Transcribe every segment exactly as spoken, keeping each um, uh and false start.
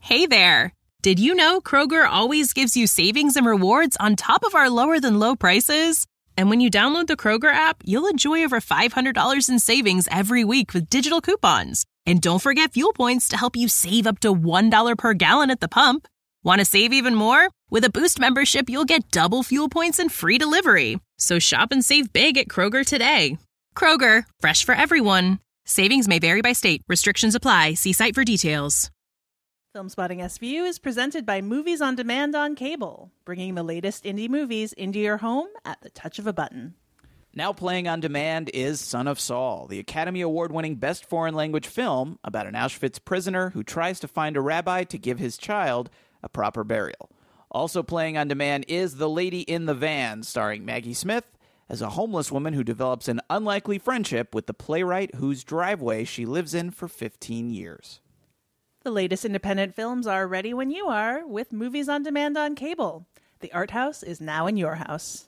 Hey there! Did you know Kroger always gives you savings and rewards on top of our lower-than-low prices? And when you download the Kroger app, you'll enjoy over five hundred dollars in savings every week with digital coupons. And don't forget fuel points to help you save up to one dollar per gallon at the pump. Want to save even more? With a Boost membership, you'll get double fuel points and free delivery. So shop and save big at Kroger today. Kroger, fresh for everyone. Savings may vary by state. Restrictions apply. See site for details. Filmspotting S V U is presented by Movies on Demand on Cable, bringing the latest indie movies into your home at the touch of a button. Now playing on demand is Son of Saul, the Academy Award-winning Best Foreign Language film about an Auschwitz prisoner who tries to find a rabbi to give his child a proper burial. Also playing on demand is The Lady in the Van, starring Maggie Smith as a homeless woman who develops an unlikely friendship with the playwright whose driveway she lives in for fifteen years. The latest independent films are ready when you are with Movies on Demand on Cable. The art house is now in your house.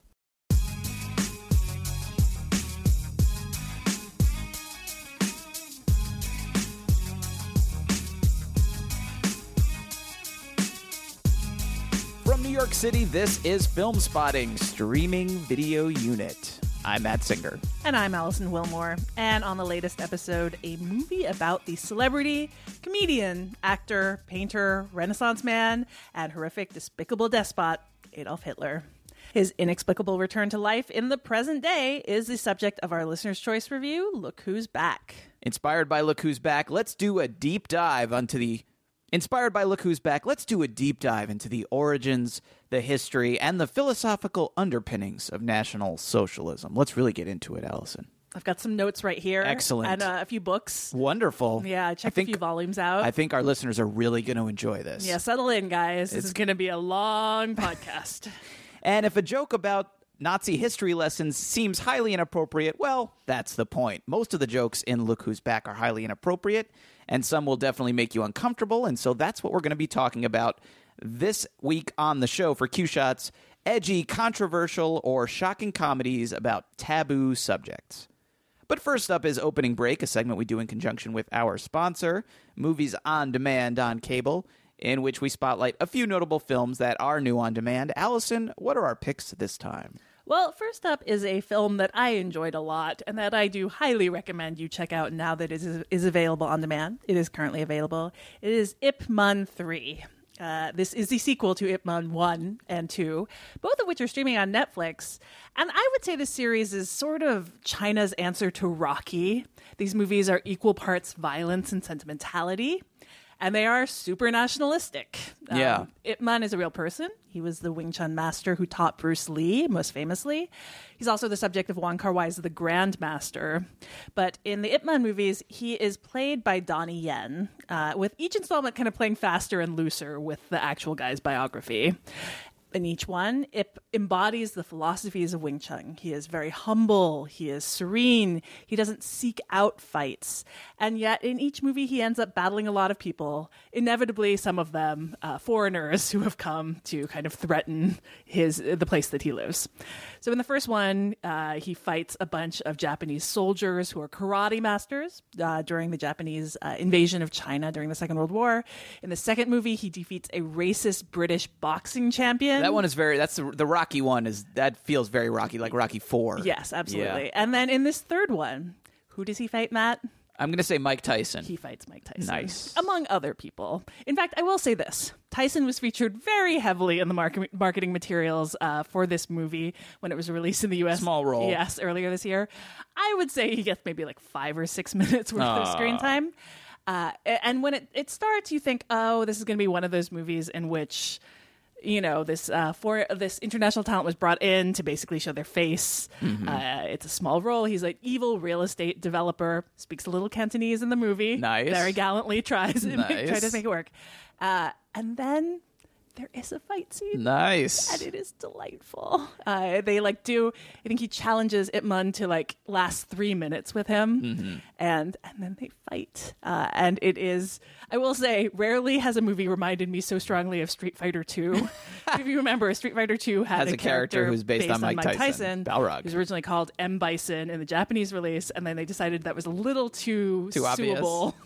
From New York City, this is Filmspotting, streaming video unit. I'm Matt Singer. And I'm Allison Wilmore. And on the latest episode, a movie about the celebrity, comedian, actor, painter, Renaissance man, and horrific, despicable despot, Adolf Hitler. His inexplicable return to life in the present day is the subject of our Listener's Choice review, Look Who's Back. Inspired by Look Who's Back, let's do a deep dive onto the... Inspired by Look Who's Back, let's do a deep dive into the origins, the history, and the philosophical underpinnings of National Socialism. Let's really get into it, Allison. I've got some notes right here. Excellent. And uh, a few books. Wonderful. Yeah, I checked I think, a few volumes out. I think our listeners are really going to enjoy this. Yeah, settle in, guys. This It's... is going to be a long podcast. And if a joke about Nazi history lessons seems highly inappropriate, well, that's the point. Most of the jokes in Look Who's Back are highly inappropriate, and some will definitely make you uncomfortable, and so that's what we're going to be talking about this week on the show for Q-Shots, edgy, controversial, or shocking comedies about taboo subjects. But first up is Opening Break, a segment we do in conjunction with our sponsor, Movies on Demand on Cable, in which we spotlight a few notable films that are new on demand. Allison, what are our picks this time? Well, first up is a film that I enjoyed a lot and that I do highly recommend you check out now that it is, is available on demand. It is currently available. It is Ip Man three. Uh, this is the sequel to Ip Man one and two, both of which are streaming on Netflix. And I would say this series is sort of China's answer to Rocky. These movies are equal parts violence and sentimentality. And they are super nationalistic. Yeah. Um, Ip Man is a real person. He was the Wing Chun master who taught Bruce Lee, most famously. He's also the subject of Wong Kar-wai's The Grandmaster. But in the Ip Man movies, he is played by Donnie Yen, uh, with each installment kind of playing faster and looser with the actual guy's biography. In each one, Ip embodies the philosophies of Wing Chun. He is very humble. He is serene. He doesn't seek out fights. And yet, in each movie, he ends up battling a lot of people, inevitably some of them uh, foreigners who have come to kind of threaten his the place that he lives. So in the first one, uh, he fights a bunch of Japanese soldiers who are karate masters uh, during the Japanese uh, invasion of China during the Second World War. In the second movie, he defeats a racist British boxing champion. That one is very, that's the, the Rocky one, is that feels very Rocky, like Rocky four. Yes, absolutely. Yeah. And then in this third one, who does he fight, Matt? I'm going to say Mike Tyson. He fights Mike Tyson. Nice. Among other people. In fact, I will say this. Tyson was featured very heavily in the market, marketing materials uh, for this movie when it was released in the U S. Small role. Yes, earlier this year. I would say he gets maybe like five or six minutes worth Aww. of screen time. Uh, and when it, it starts, you think, oh, this is going to be one of those movies in which... You know, this uh, for this international talent was brought in to basically show their face. Mm-hmm. Uh, it's a small role. He's an evil real estate developer. Speaks a little Cantonese in the movie. Nice. Very gallantly tries Nice. tries to make it work. Uh, and then there is a fight scene. Nice. And it is delightful. Uh, they like do, I think he challenges Ip Man to like last three minutes with him. Mm-hmm. And and then they fight. Uh, and it is, I will say, rarely has a movie reminded me so strongly of Street Fighter two. If you remember, Street Fighter two had Has a, a character, character who's based, on Mike, Mike Tyson. Tyson. Balrog. He was originally called M. Bison in the Japanese release. And then they decided that was a little too, Too obvious. suable.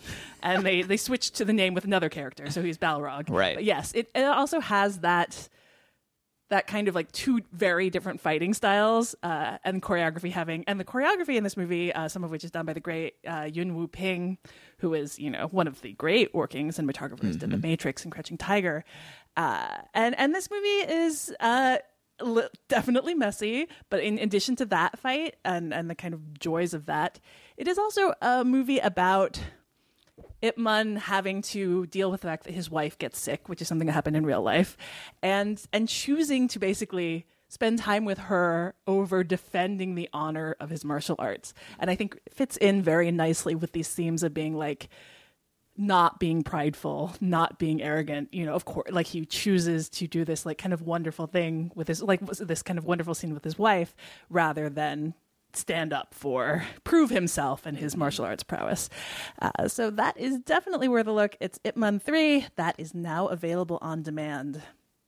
and they, they switched to the name with another character, so he's Balrog. Right. But yes, it, it also has that that kind of like two very different fighting styles uh, and choreography having, and the choreography in this movie, uh, some of which is done by the great uh, Yuen Woo-ping, who is, you know, one of the great working cinematographers, mm-hmm. did The Matrix and Crouching Tiger. Uh, and, and this movie is uh, li- definitely messy, but in addition to that fight and, and the kind of joys of that, it is also a movie about Ip Man having to deal with the fact that his wife gets sick, which is something that happened in real life, and and choosing to basically spend time with her over defending the honor of his martial arts. And I think it fits in very nicely with these themes of being like not being prideful, not being arrogant. You know, of course, like he chooses to do this like kind of wonderful thing with his, like this kind of wonderful scene with his wife, rather than stand up for, prove himself and his martial arts prowess. Uh, so that is definitely worth a look. It's Ip Man three. That is now available on demand.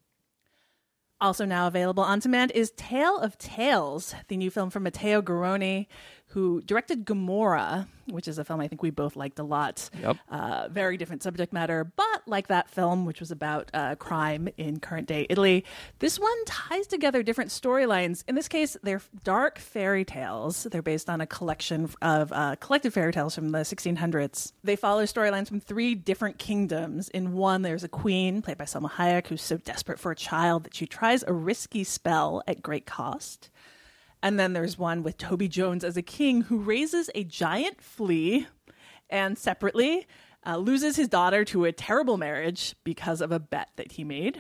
Also now available on demand is Tale of Tales, the new film from Matteo Garrone, who directed Gomorrah, which is a film I think we both liked a lot. Yep. Uh, very different subject matter, but like that film, which was about uh, crime in current-day Italy, this one ties together different storylines. In this case, they're dark fairy tales. They're based on a collection of uh, collected fairy tales from the sixteen hundreds. They follow storylines from three different kingdoms. In one, there's a queen, played by Salma Hayek, who's so desperate for a child that she tries a risky spell at great cost. And then there's one with Toby Jones as a king who raises a giant flea and separately uh, loses his daughter to a terrible marriage because of a bet that he made.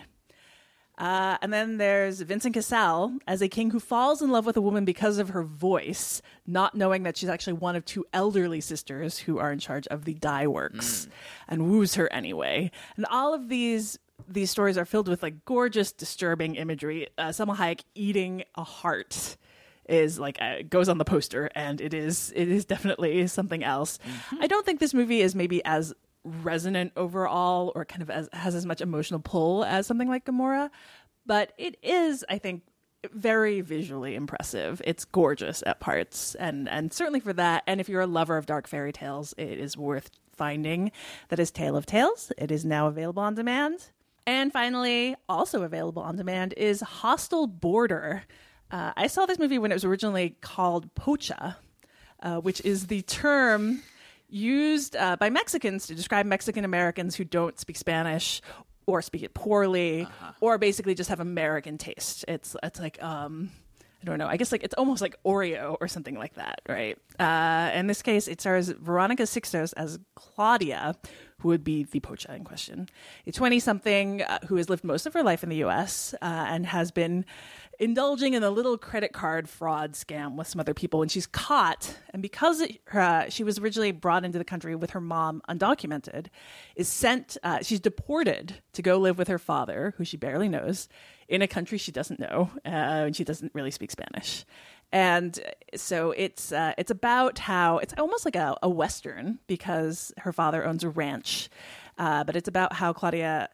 Uh, and then there's Vincent Cassel as a king who falls in love with a woman because of her voice, not knowing that she's actually one of two elderly sisters who are in charge of the dye works, mm. and woos her anyway. And all of these these stories are filled with like gorgeous, disturbing imagery. Uh, Salma Hayek eating a heart is like uh, goes on the poster, and it is it is definitely something else. Mm-hmm. I don't think this movie is maybe as resonant overall, or kind of as has as much emotional pull as something like Gomorrah, but it is, I think, very visually impressive. It's gorgeous at parts, and and certainly for that, and if you're a lover of dark fairy tales, it is worth finding. That is Tale of Tales. It is now available on demand. And finally, also available on demand is Hostile Border. Uh, I saw this movie when it was originally called Pocha, uh, which is the term used uh, by Mexicans to describe Mexican Americans who don't speak Spanish or speak it poorly, uh-huh. or basically just have American taste. It's it's like um, I don't know. I guess like it's almost like Oreo or something like that, right? Uh, in this case, it stars Veronica Sixtos as Claudia, who would be the Pocha in question, a twenty-something uh, who has lived most of her life in the U S uh, and has been indulging in a little credit card fraud scam with some other people, and she's caught. And because it, uh, she was originally brought into the country with her mom undocumented, is sent, uh, she's deported to go live with her father, who she barely knows, in a country she doesn't know, uh, and she doesn't really speak Spanish. And so it's uh, it's about how it's almost like a, a Western, because her father owns a ranch, uh, but it's about how Claudia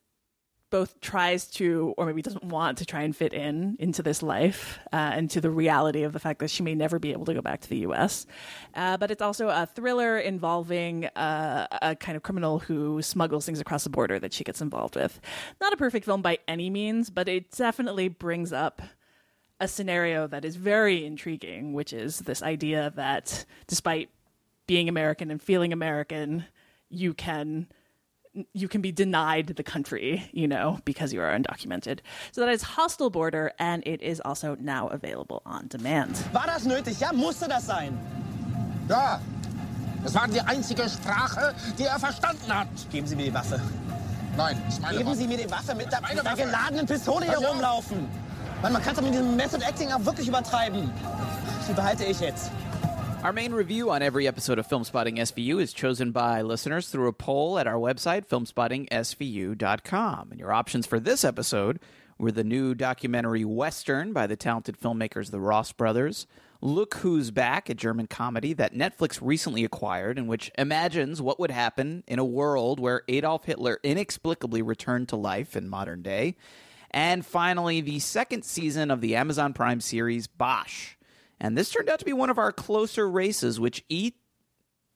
both tries to, or maybe doesn't want to, try and fit in into this life, uh, and to the reality of the fact that she may never be able to go back to the U S. Uh, but it's also a thriller involving uh, a kind of criminal who smuggles things across the border that she gets involved with. Not a perfect film by any means, but it definitely brings up a scenario that is very intriguing, which is this idea that despite being American and feeling American, you can you can be denied the country, you know, because you are undocumented. So that is Hostile Border, and it is also now available on demand. War das nötig? Ja, musste das sein? Ja, das war die einzige Sprache, die er verstanden hat. Geben Sie mir die Waffe. Nein, das ist meine Geben Waffe. Sie mir die Waffe mit der, Meine mit der Waffe. geladenen Pistole hier Ja. rumlaufen. Man, man kann es mit diesem Method Acting auch wirklich übertreiben. Die behalte ich jetzt. Our main review on every episode of Filmspotting S V U is chosen by listeners through a poll at our website, filmspotting s v u dot com. And your options for this episode were the new documentary Western by the talented filmmakers the Ross Brothers, Look Who's Back, a German comedy that Netflix recently acquired, in which imagines what would happen in a world where Adolf Hitler inexplicably returned to life in modern day. And finally, the second season of the Amazon Prime series Bosch. And this turned out to be one of our closer races, which eat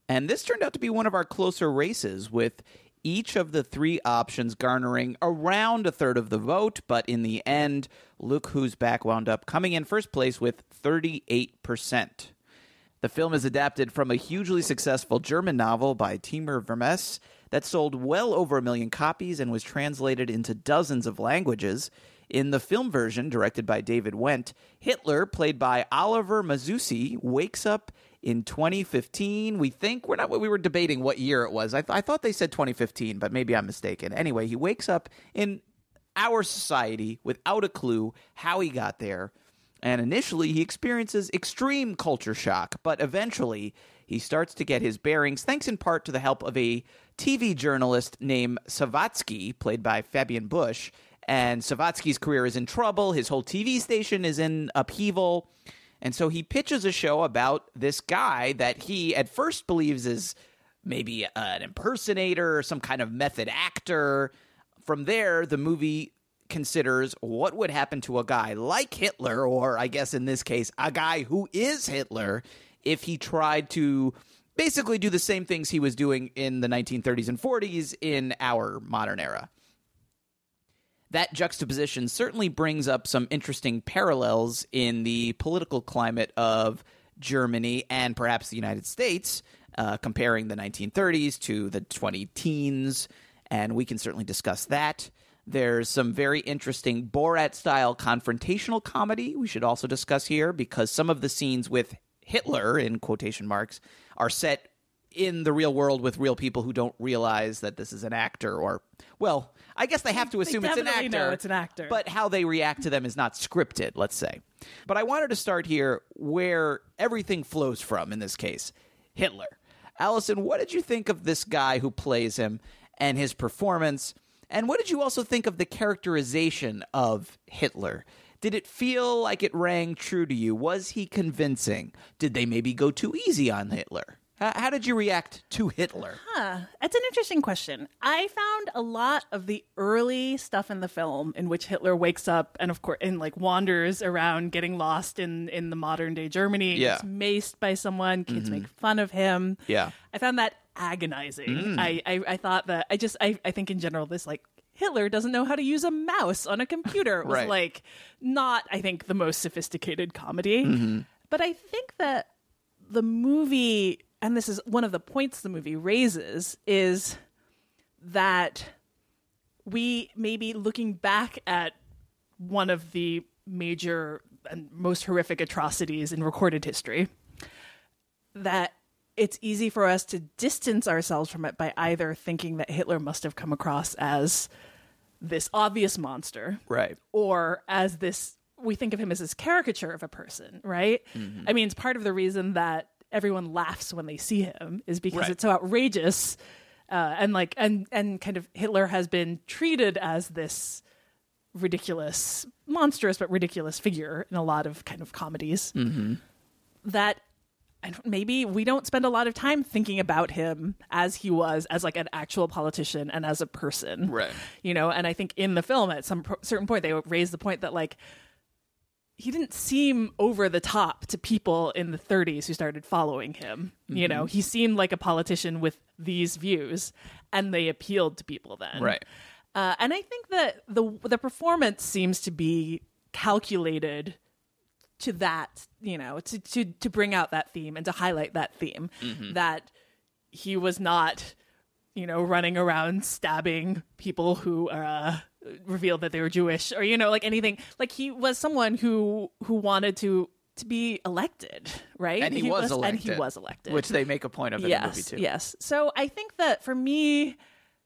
And this turned out to be one of our closer races, with each of the three options garnering around a third of the vote. But in the end, Look Who's Back wound up coming in first place with thirty-eight percent. The film is adapted from a hugely successful German novel by Timur Vermes that sold well over a million copies and was translated into dozens of languages. In the film version, directed by David Wendt, Hitler, played by Oliver Mazzucci, wakes up in twenty fifteen. We think, we're not, we were debating what year it was. I, th- I thought they said twenty fifteen, but maybe I'm mistaken. Anyway, he wakes up in our society without a clue how he got there. And initially, he experiences extreme culture shock, but eventually, he starts to get his bearings, thanks in part to the help of a T V journalist named Savatsky, played by Fabian Busch. And Savatsky's career is in trouble. His whole T V station is in upheaval. And so he pitches a show about this guy that he at first believes is maybe an impersonator or some kind of method actor. From there, the movie considers what would happen to a guy like Hitler, or I guess in this case, a guy who is Hitler, if he tried to basically do the same things he was doing in the nineteen thirties and forties in our modern era. That juxtaposition certainly brings up some interesting parallels in the political climate of Germany and perhaps the United States, uh, comparing the nineteen thirties to the twenty teens, and we can certainly discuss that. There's some very interesting Borat-style confrontational comedy we should also discuss here, because some of the scenes with Hitler, in quotation marks, are set in the real world with real people who don't realize that this is an actor, or, well, I guess they have to assume They it's an definitely actor. know it's an actor. But how they react to them is not scripted, let's say. But I wanted to start here where everything flows from, in this case, Hitler. Allison, what did you think of this guy who plays him and his performance? And what did you also think of the characterization of Hitler? Did it feel like it rang true to you? Was he convincing? Did they maybe go too easy on Hitler? How, how did you react to Hitler? Huh. That's an interesting question. I found a lot of the early stuff in the film in which Hitler wakes up and, of course, and like wanders around getting lost in, in the modern day Germany. Yeah. Gets maced by someone. Kids mm-hmm. make fun of him. Yeah. I found that agonizing. Mm. I, I, I thought that I just, I, I think in general, this like, Hitler doesn't know how to use a mouse on a computer. It was right. like not, I think, the most sophisticated comedy. Mm-hmm. But I think that the movie, and this is one of the points the movie raises, is that we maybe looking back at one of the major and most horrific atrocities in recorded history, that it's easy for us to distance ourselves from it by either thinking that Hitler must have come across as this obvious monster, right, or as this, we think of him as this caricature of a person, right? Mm-hmm. I mean, it's part of the reason that everyone laughs when they see him is because right. it's so outrageous, uh, and like, and and kind of Hitler has been treated as this ridiculous, monstrous but ridiculous figure in a lot of kind of comedies. Mm-hmm. That. And maybe we don't spend a lot of time thinking about him as he was, as like an actual politician and as a person. Right. You know, and I think in the film at some pro- certain point, they raise the point that like, he didn't seem over the top to people in the thirties who started following him. Mm-hmm. You know, he seemed like a politician with these views, and they appealed to people then. Right. Uh, and I think that the the performance seems to be calculated to that, you know, to, to, to bring out that theme and to highlight that theme, mm-hmm. that he was not, you know, running around stabbing people who uh, revealed that they were Jewish, or, you know, like anything. Like, he was someone who who wanted to to be elected, right? And he, he was, was elected. And he was elected. Which they make a point of in yes, the movie, too. Yes. So I think that for me,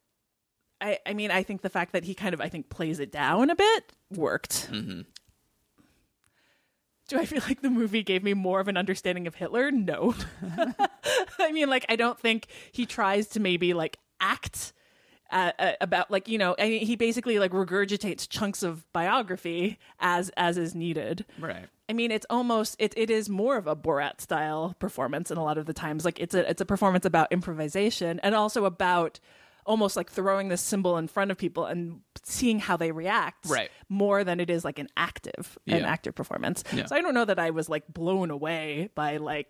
I, I mean, I think the fact that he kind of, I think, plays it down a bit worked. Mm-hmm. Do I feel like the movie gave me more of an understanding of Hitler? No. I mean, like, I don't think he tries to maybe, like, act uh, uh, about, like, you know, I mean, he basically, like, regurgitates chunks of biography as as is needed. Right. I mean, it's almost, it it is more of a Borat-style performance, and a lot of the times, like, it's a it's a performance about improvisation, and also about almost like throwing this symbol in front of people and seeing how they react, right, more than it is like an active, yeah. an active performance. Yeah. So I don't know that I was like blown away by like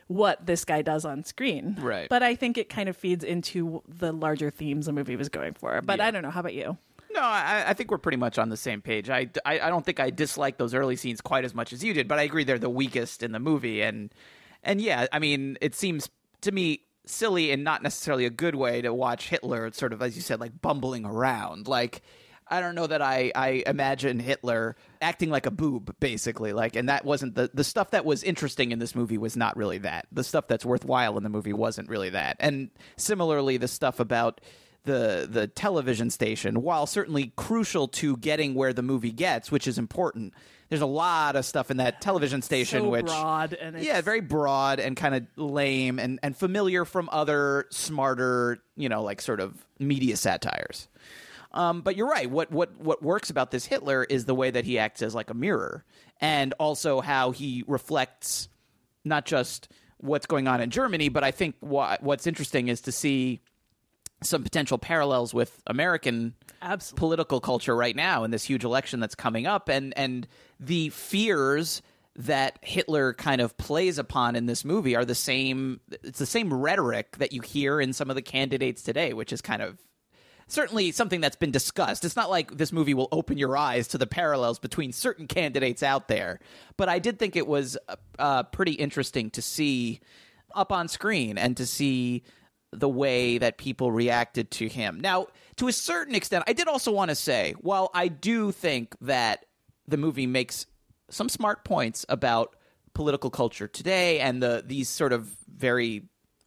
what this guy does on screen. Right. But I think it kind of feeds into the larger themes the movie was going for. But Yeah. I don't know. How about you? No, I, I think we're pretty much on the same page. I, I, I don't think I dislike those early scenes quite as much as you did, but I agree they're the weakest in the movie. And and yeah, I mean, it seems to me silly and not necessarily a good way to watch Hitler sort of, as you said, like bumbling around. Like, I don't know that I, I imagine Hitler acting like a boob, basically. Like, and that wasn't the, the stuff that was interesting in this movie was not really that. The stuff that's worthwhile in the movie wasn't really that. And similarly, the stuff about the the television station, while certainly crucial to getting where the movie gets, which is important, there's a lot of stuff in that television station So which broad and it's... yeah, very broad and kind of lame and, and familiar from other smarter, you know, like sort of media satires. Um, but you're right. What what what works about this Hitler is the way that he acts as like a mirror, and also how he reflects not just what's going on in Germany, but I think what what's interesting is to see some potential parallels with American Absolutely. political culture right now in this huge election that's coming up, and and the fears that Hitler kind of plays upon in this movie are the same. It's the same rhetoric that you hear in some of the candidates today, which is kind of certainly something that's been discussed. It's not like this movie will open your eyes to the parallels between certain candidates out there, but I did think it was uh, pretty interesting to see up on screen and to see the way that people reacted to him. Now, to a certain extent, I did also want to say, while I do think that the movie makes some smart points about political culture today and the these sort of very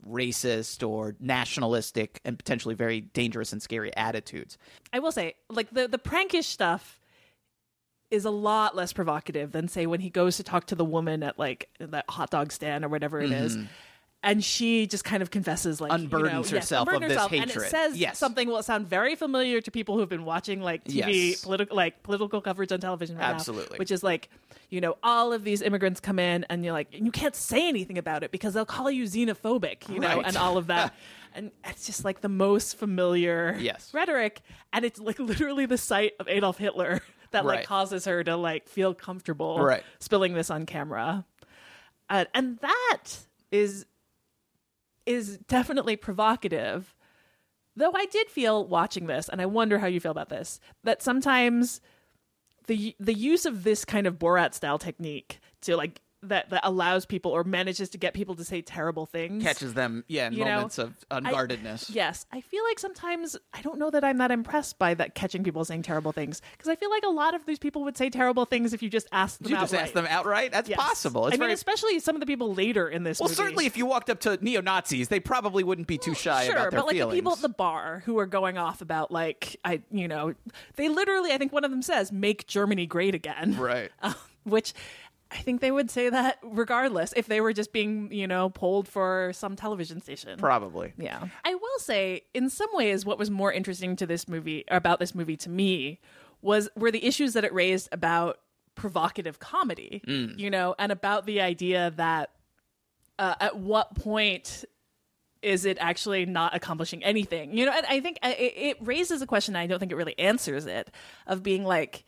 racist or nationalistic and potentially very dangerous and scary attitudes. I will say, like, the, the prankish stuff is a lot less provocative than, say, when he goes to talk to the woman at, like, that hot dog stand or whatever it is. And she just kind of confesses, like, Unburdens you know, herself yes, of this herself. hatred. And it says Yes. something will sound very familiar to people who've been watching, like, T V, Yes. political, like, political coverage on television right Absolutely. now. Which is, like, you know, all of these immigrants come in and you're like, you can't say anything about it because they'll call you xenophobic, you know, Right. and all of that. And it's just, like, the most familiar Yes. rhetoric. And it's, like, literally the sight of Adolf Hitler that, like, Right. causes her to, like, feel comfortable Right. spilling this on camera. Uh, and that is... is definitely provocative. Though I did feel watching this, and I wonder how you feel about this, that sometimes the the use of this kind of Borat style technique to like that that allows people or manages to get people to say terrible things Catches them, yeah, in You know, moments of unguardedness. I, yes, I feel like sometimes I don't know that I'm that impressed by that catching people saying terrible things, because I feel like a lot of these people would say terrible things if you just asked them Did you just outright. ask them outright? That's Yes. possible. It's I mean, very especially some of the people later in this well. movie. Certainly, if you walked up to neo-Nazis, they probably wouldn't be too shy sure, about their but like feelings. the people at the bar who are going off about like I, you know, they literally, I think one of them says, "Make Germany great again," Right. Um, which I think they would say that regardless if they were just being, you know, polled for some television station. Probably. Yeah. I will say, in some ways, what was more interesting to this movie, about this movie to me, was were the issues that it raised about provocative comedy, Mm. you know, and about the idea that uh, at what point is it actually not accomplishing anything? You know, and I think it, it raises a question, I don't think it really answers it, of being like,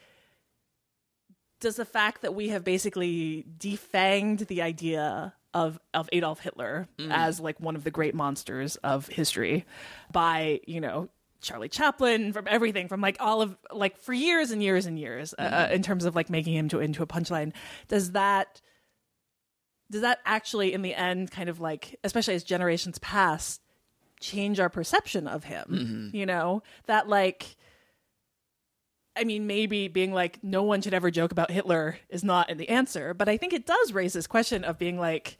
does the fact that we have basically defanged the idea of of Adolf Hitler Mm. as like one of the great monsters of history by, you know, Charlie Chaplin, from everything, from like all of like for years and years and years, Mm. uh, in terms of like making him to into a punchline, does that does that actually in the end kind of like, especially as generations pass, change our perception of him? Mm-hmm. You know, that like, I mean, maybe being like, no one should ever joke about Hitler is not the answer. But I think it does raise this question of being like,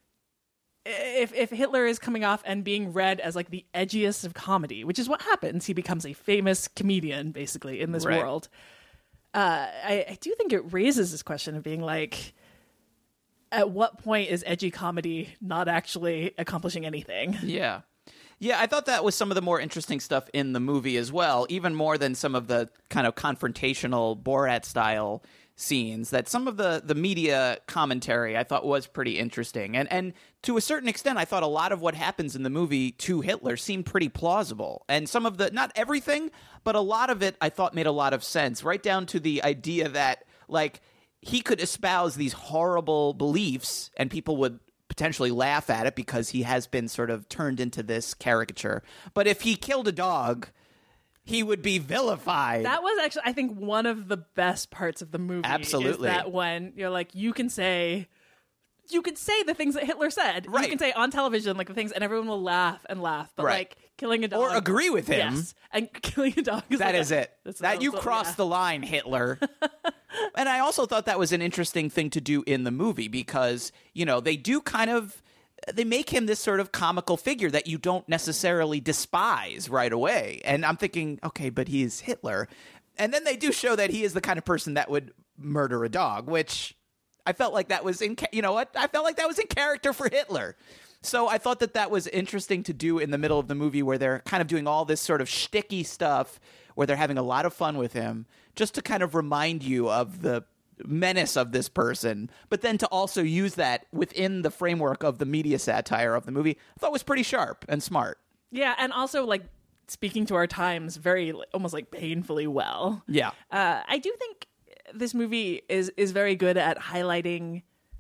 if if Hitler is coming off and being read as like the edgiest of comedy, which is what happens, he becomes a famous comedian basically in this Right. world. Uh, I, I do think it raises this question of being like, at what point is edgy comedy not actually accomplishing anything? Yeah. Yeah, I thought that was some of the more interesting stuff in the movie as well, even more than some of the kind of confrontational Borat-style scenes. That some of the, the media commentary I thought was pretty interesting. And and to a certain extent, I thought a lot of what happens in the movie to Hitler seemed pretty plausible. And some of the, not everything, but a lot of it I thought made a lot of sense, right down to the idea that, like, he could espouse these horrible beliefs and people would potentially laugh at it because he has been sort of turned into this caricature. But if he killed a dog, he would be vilified. That was actually, I think, one of the best parts of the movie. Absolutely. Is that when you're like, you can say, you can say the things that Hitler said. Right. You can say on television, like the things, and everyone will laugh and laugh. But Right. like killing a dog. Or agree with him. Yes. And killing a dog is That like is a- it. that's That you also- crossed yeah. the line, Hitler. And I also thought that was an interesting thing to do in the movie because, you know, they do kind of, they make him this sort of comical figure that you don't necessarily despise right away. And I'm thinking, okay, but he is Hitler. And then they do show that he is the kind of person that would murder a dog, which I felt like that was in, you know what? I felt like that was in character for Hitler. So I thought that that was interesting to do in the middle of the movie where they're kind of doing all this sort of shticky stuff where they're having a lot of fun with him just to kind of remind you of the menace of this person, but then to also use that within the framework of the media satire of the movie, I thought was pretty sharp and smart. Yeah, and also like speaking to our times very almost like painfully well. Yeah. Uh, I do think this movie is is very good at highlighting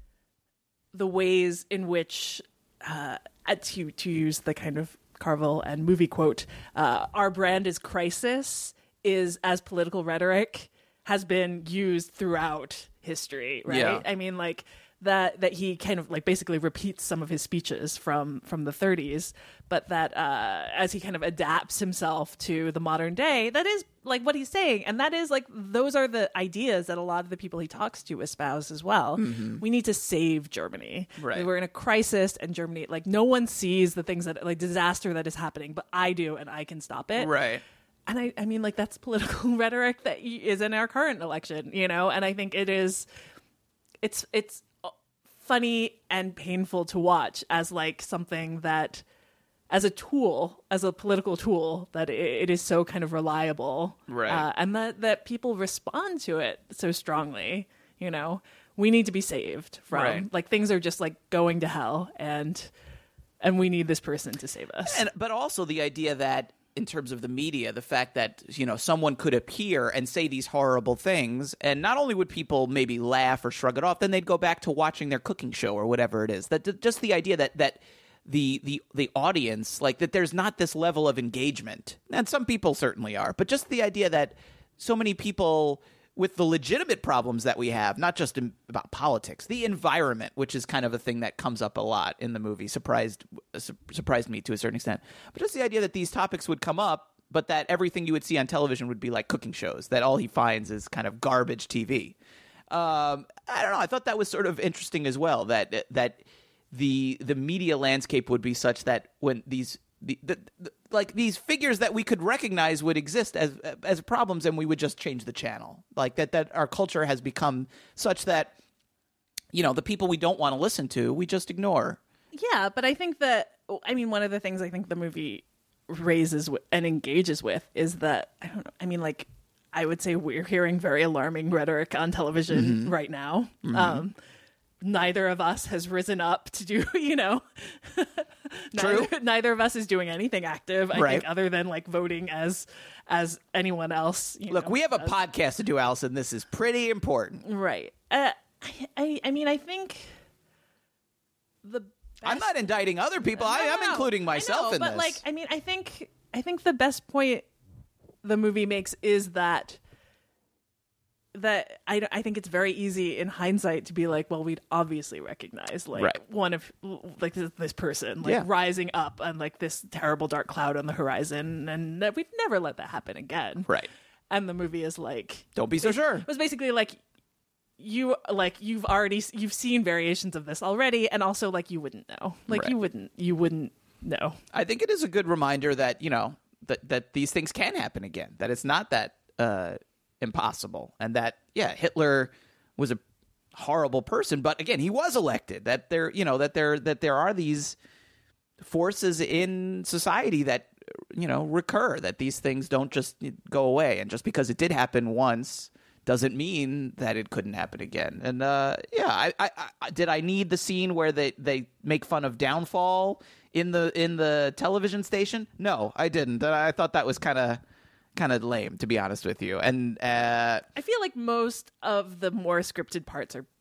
the ways in which, uh, to to use the kind of Carville and movie quote, uh, our brand is crisis is as political rhetoric has been used throughout history, right? Yeah. I mean, like that that he kind of like basically repeats some of his speeches from from the thirties, but that uh, as he kind of adapts himself to the modern day, that is like what he's saying, and that is like those are the ideas that a lot of the people he talks to espouse as well. Mm-hmm. We need to save Germany. Right. We're in a crisis, and Germany, like no one sees the things that like disaster that is happening, but I do, and I can stop it. Right. And I, I mean, like, that's political rhetoric that is in our current election, you know? And I think it is, it's, it's funny and painful to watch as, like, something that, as a tool, as a political tool, that it, it is so kind of reliable. Right. Uh, and that, that people respond to it so strongly, you know? We need to be saved from, Right. like, things are just, like, going to hell, and, and we need this person to save us. And, but also the idea that, in terms of the media, the fact that, you know, someone could appear and say these horrible things, and not only would people maybe laugh or shrug it off, then they'd go back to watching their cooking show or whatever it is. That just the idea that that the the the audience, like, that there's not this level of engagement, and some people certainly are, but just the idea that so many people with the legitimate problems that we have, not just in, about politics, the environment, which is kind of a thing that comes up a lot in the movie, surprised su- surprised me to a certain extent. But just the idea that these topics would come up, but that everything you would see on television would be like cooking shows, that all he finds is kind of garbage T V. Um, I don't know. I thought that was sort of interesting as well, that that the the media landscape would be such that when these the, the, the like these figures that we could recognize would exist as as problems, and we would just change the channel. Like that that our culture has become such that, you know, the people we don't want to listen to, we just ignore. Yeah, but I think that, I mean, one of the things I think the movie raises w- and engages with is that, I don't know, I mean, like, I would say we're hearing very alarming rhetoric on television mm-hmm. right now. Mm-hmm. Um, neither of us has risen up to do, you know, True. neither, neither of us is doing anything active, I Right. think, other than like voting as as anyone else. You Look, know, we have a does. podcast to do, Allison. This is pretty important. Right. Uh, I, I, I mean, I think the I'm not indicting other people. I No, am no, including myself I know, in but this. like, I mean, I think I think the best point the movie makes is that that I, I think it's very easy in hindsight to be like, well, we'd obviously recognize like Right. one of like this, this person like Yeah. rising up on like this terrible dark cloud on the horizon, and that we'd never let that happen again. Right. And the movie is like, Don't be so sure. it was basically like, you like you've already you've seen variations of this already, and also like you wouldn't know, like Right. you wouldn't you wouldn't know. I think it is a good reminder that, you know, that that these things can happen again, that it's not that uh, impossible, and that, yeah, Hitler was a horrible person, but again, he was elected, that there, you know, that there that there are these forces in society that, you know, recur, that these things don't just go away, and just because it did happen once doesn't mean that it couldn't happen again. And uh, yeah, I, I, I did I need the scene where they, they make fun of Downfall in the in the television station? No, I didn't. I thought that was kind of kind of lame, to be honest with you. And uh, I feel like most of the more scripted parts are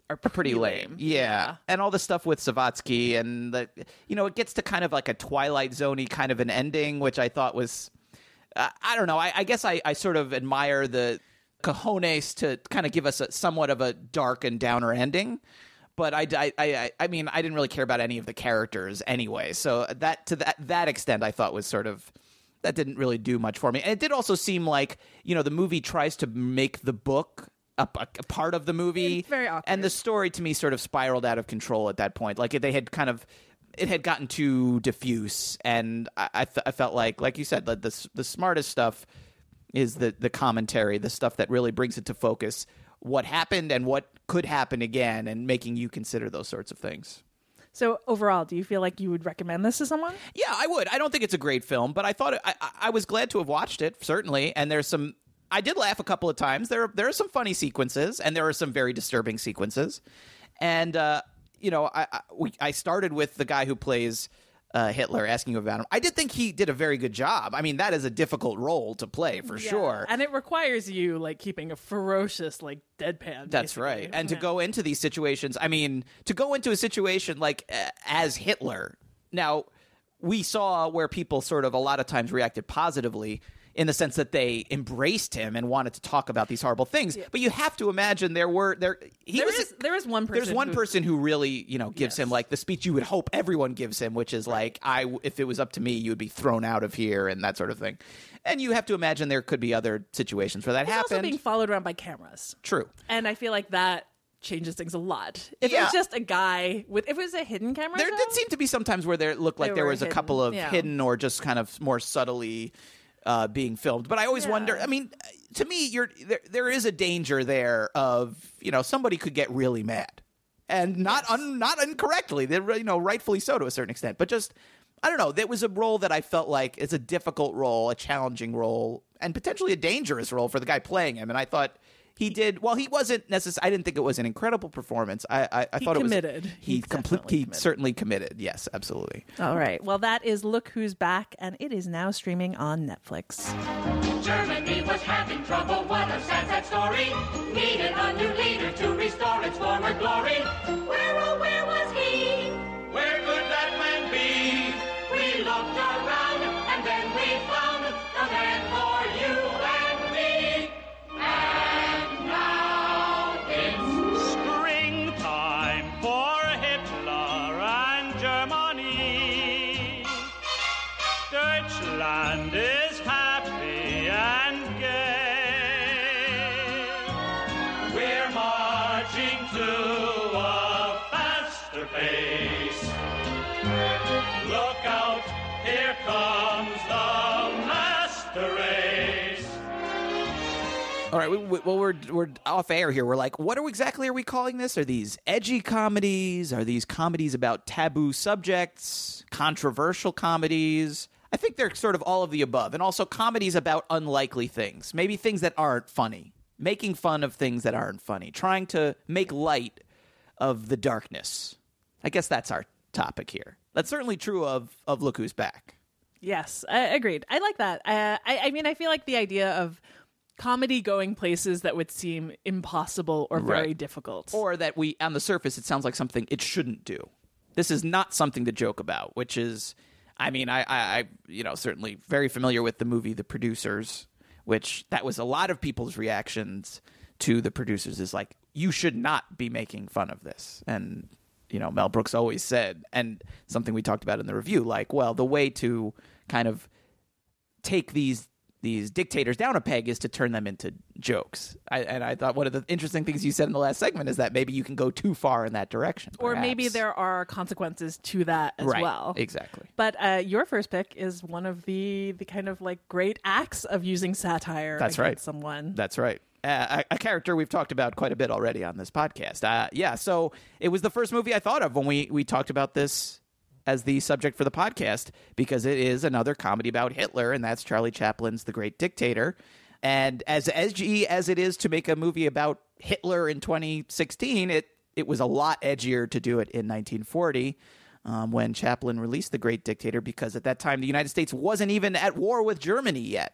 are pretty, pretty lame. lame. Yeah. Yeah. And all the stuff with Savatsky and the, you know, it gets to kind of like a Twilight Zone-y kind of an ending, which I thought was, uh, I don't know. I, I guess I, I sort of admire the cojones to kind of give us a, somewhat of a dark and downer ending. But I, I, I, I mean, I didn't really care about any of the characters anyway. So that to that that extent, I thought was sort of, that didn't really do much for me. And it did also seem like, you know, the movie tries to make the book a, a, a part of the movie. It's very awkward. And the story to me sort of spiraled out of control at that point. Like they had kind of, it had gotten too diffuse. And I, I, th- I felt like, like you said, the, the, the smartest stuff is the, the commentary, the stuff that really brings it to focus what happened and what could happen again, and making you consider those sorts of things. So overall, do you feel like you would recommend this to someone? Yeah, I would. I don't think it's a great film, but I thought it, I, I was glad to have watched it, certainly. And there's some, I did laugh a couple of times. There, there are some funny sequences, and there are some very disturbing sequences. And uh, you know, I, I, we, I started with the guy who plays uh, Hitler, asking you about him. I did think he did a very good job. I mean, that is a difficult role to play for Yeah. sure. And it requires you like keeping a ferocious like deadpan. That's basically. right. And to Yeah. go into these situations, I mean, to go into a situation like uh, as Hitler. Now, we saw where people sort of a lot of times reacted positively in the sense that they embraced him and wanted to talk about these horrible things. Yeah. But you have to imagine there were there he There was is- there is one person There's one who- person who really, you know, gives Yes. him like the speech you would hope everyone gives him, which is like, I if it was up to me, you would be thrown out of here and that sort of thing. And you have to imagine there could be other situations where that He's happened. also being followed around by cameras. True. And I feel like that changes things a lot. If it Yeah. was just a guy with, if it was a hidden camera, There show, did seem to be some times where there looked like There there were was a hidden, couple of yeah. hidden or just kind of more subtly uh, being filmed. But I always Yeah. wonder. I mean, to me, you're there. There is a danger there of, you know, somebody could get really mad, and not un, not incorrectly. They're, you know, rightfully so to a certain extent. But just, I don't know. That was a role that I felt like it's a difficult role, a challenging role, and potentially a dangerous role for the guy playing him. And I thought. He did well. He wasn't necessarily. I didn't think it was an incredible performance. I, I, I He thought committed. it was. He He complete. definitely He committed. certainly committed. Yes, absolutely. All right. Well, that is Look Who's Back, and it is now streaming on Netflix. Germany was having trouble, what a sad, sad story. Needed a new leader to restore its former glory. Where, oh, where was he? Where could that man be? We looked around, and then we found the man for you and me. And now it's Springtime for Hitler and Germany. Deutschland is happy and gay. We're marching to a faster pace. Look out, here comes the master race. All right. We, we, well, we're we're off air here. We're like, what are exactly are we calling this? Are these edgy comedies? Are these comedies about taboo subjects? Controversial comedies? I think they're sort of all of the above, and also comedies about unlikely things, maybe things that aren't funny, making fun of things that aren't funny, trying to make light of the darkness. I guess that's our topic here. That's certainly true of of Look Who's Back. Yes, I, agreed. I like that. Uh, I, I mean, I feel like the idea of comedy going places that would seem impossible or very Right. difficult. Or that we, on the surface, it sounds like something it shouldn't do. This is not something to joke about, which is, I mean, I, I, I you know, certainly very familiar with the movie The Producers, which that was a lot of people's reactions to The Producers is like, you should not be making fun of this. And, you know, Mel Brooks always said, and something we talked about in the review, like, well, the way to kind of take these these dictators down a peg is to turn them into jokes. I, and I thought one of the interesting things you said in the last segment is that maybe you can go too far in that direction. or perhaps. maybe there are consequences to that as right. well. Exactly. But uh, your first pick is one of the the kind of like great acts of using satire That's against right. someone. That's right. Uh, a, a character we've talked about quite a bit already on this podcast. Uh, yeah, so it was the first movie I thought of when we, we talked about this as the subject for the podcast, because it is another comedy about Hitler, and that's Charlie Chaplin's The Great Dictator. And as edgy as it is to make a movie about Hitler in twenty sixteen, it, it was a lot edgier to do it in nineteen forty. Um, when Chaplin released The Great Dictator, because at that time the United States wasn't even at war with Germany yet.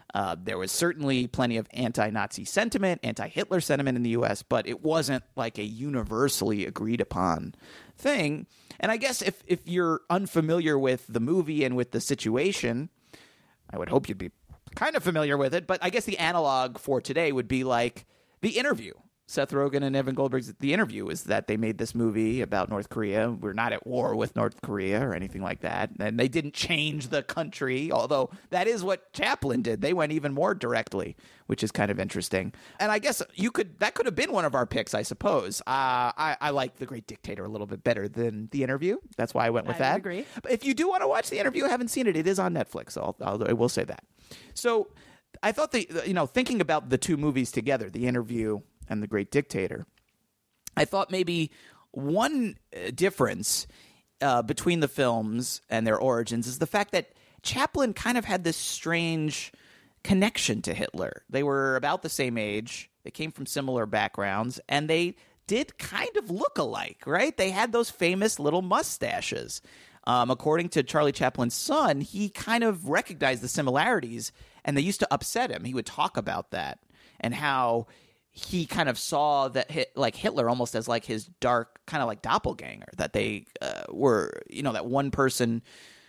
Uh, there was certainly plenty of anti-Nazi sentiment, anti-Hitler sentiment in the U S, but it wasn't like a universally agreed upon thing. And I guess if, if you're unfamiliar with the movie and with the situation, I would hope you'd be kind of familiar with it, but I guess the analog for today would be like The Interview. Seth Rogen and Evan Goldberg's The Interview is that they made this movie about North Korea. We're not at war with North Korea or anything like that. And they didn't change the country, although that is what Chaplin did. They went even more directly, which is kind of interesting. And I guess you could that could have been one of our picks, I suppose. Uh, I, I like The Great Dictator a little bit better than The Interview. That's why I went with I that. agree. But if you do want to watch The Interview, haven't seen it, it is on Netflix. I'll, I'll, I will say that. So I thought, the you know, thinking about the two movies together, The Interview and The Great Dictator, I thought maybe one difference uh, between the films and their origins is the fact that Chaplin kind of had this strange connection to Hitler. They were about the same age. They came from similar backgrounds, and they did kind of look alike, right? They had those famous little mustaches. Um, according to Charlie Chaplin's son, he kind of recognized the similarities, and they used to upset him. He would talk about that and how he kind of saw that hit, like Hitler almost as like his dark kind of like doppelganger, that they uh, were, you know, that one person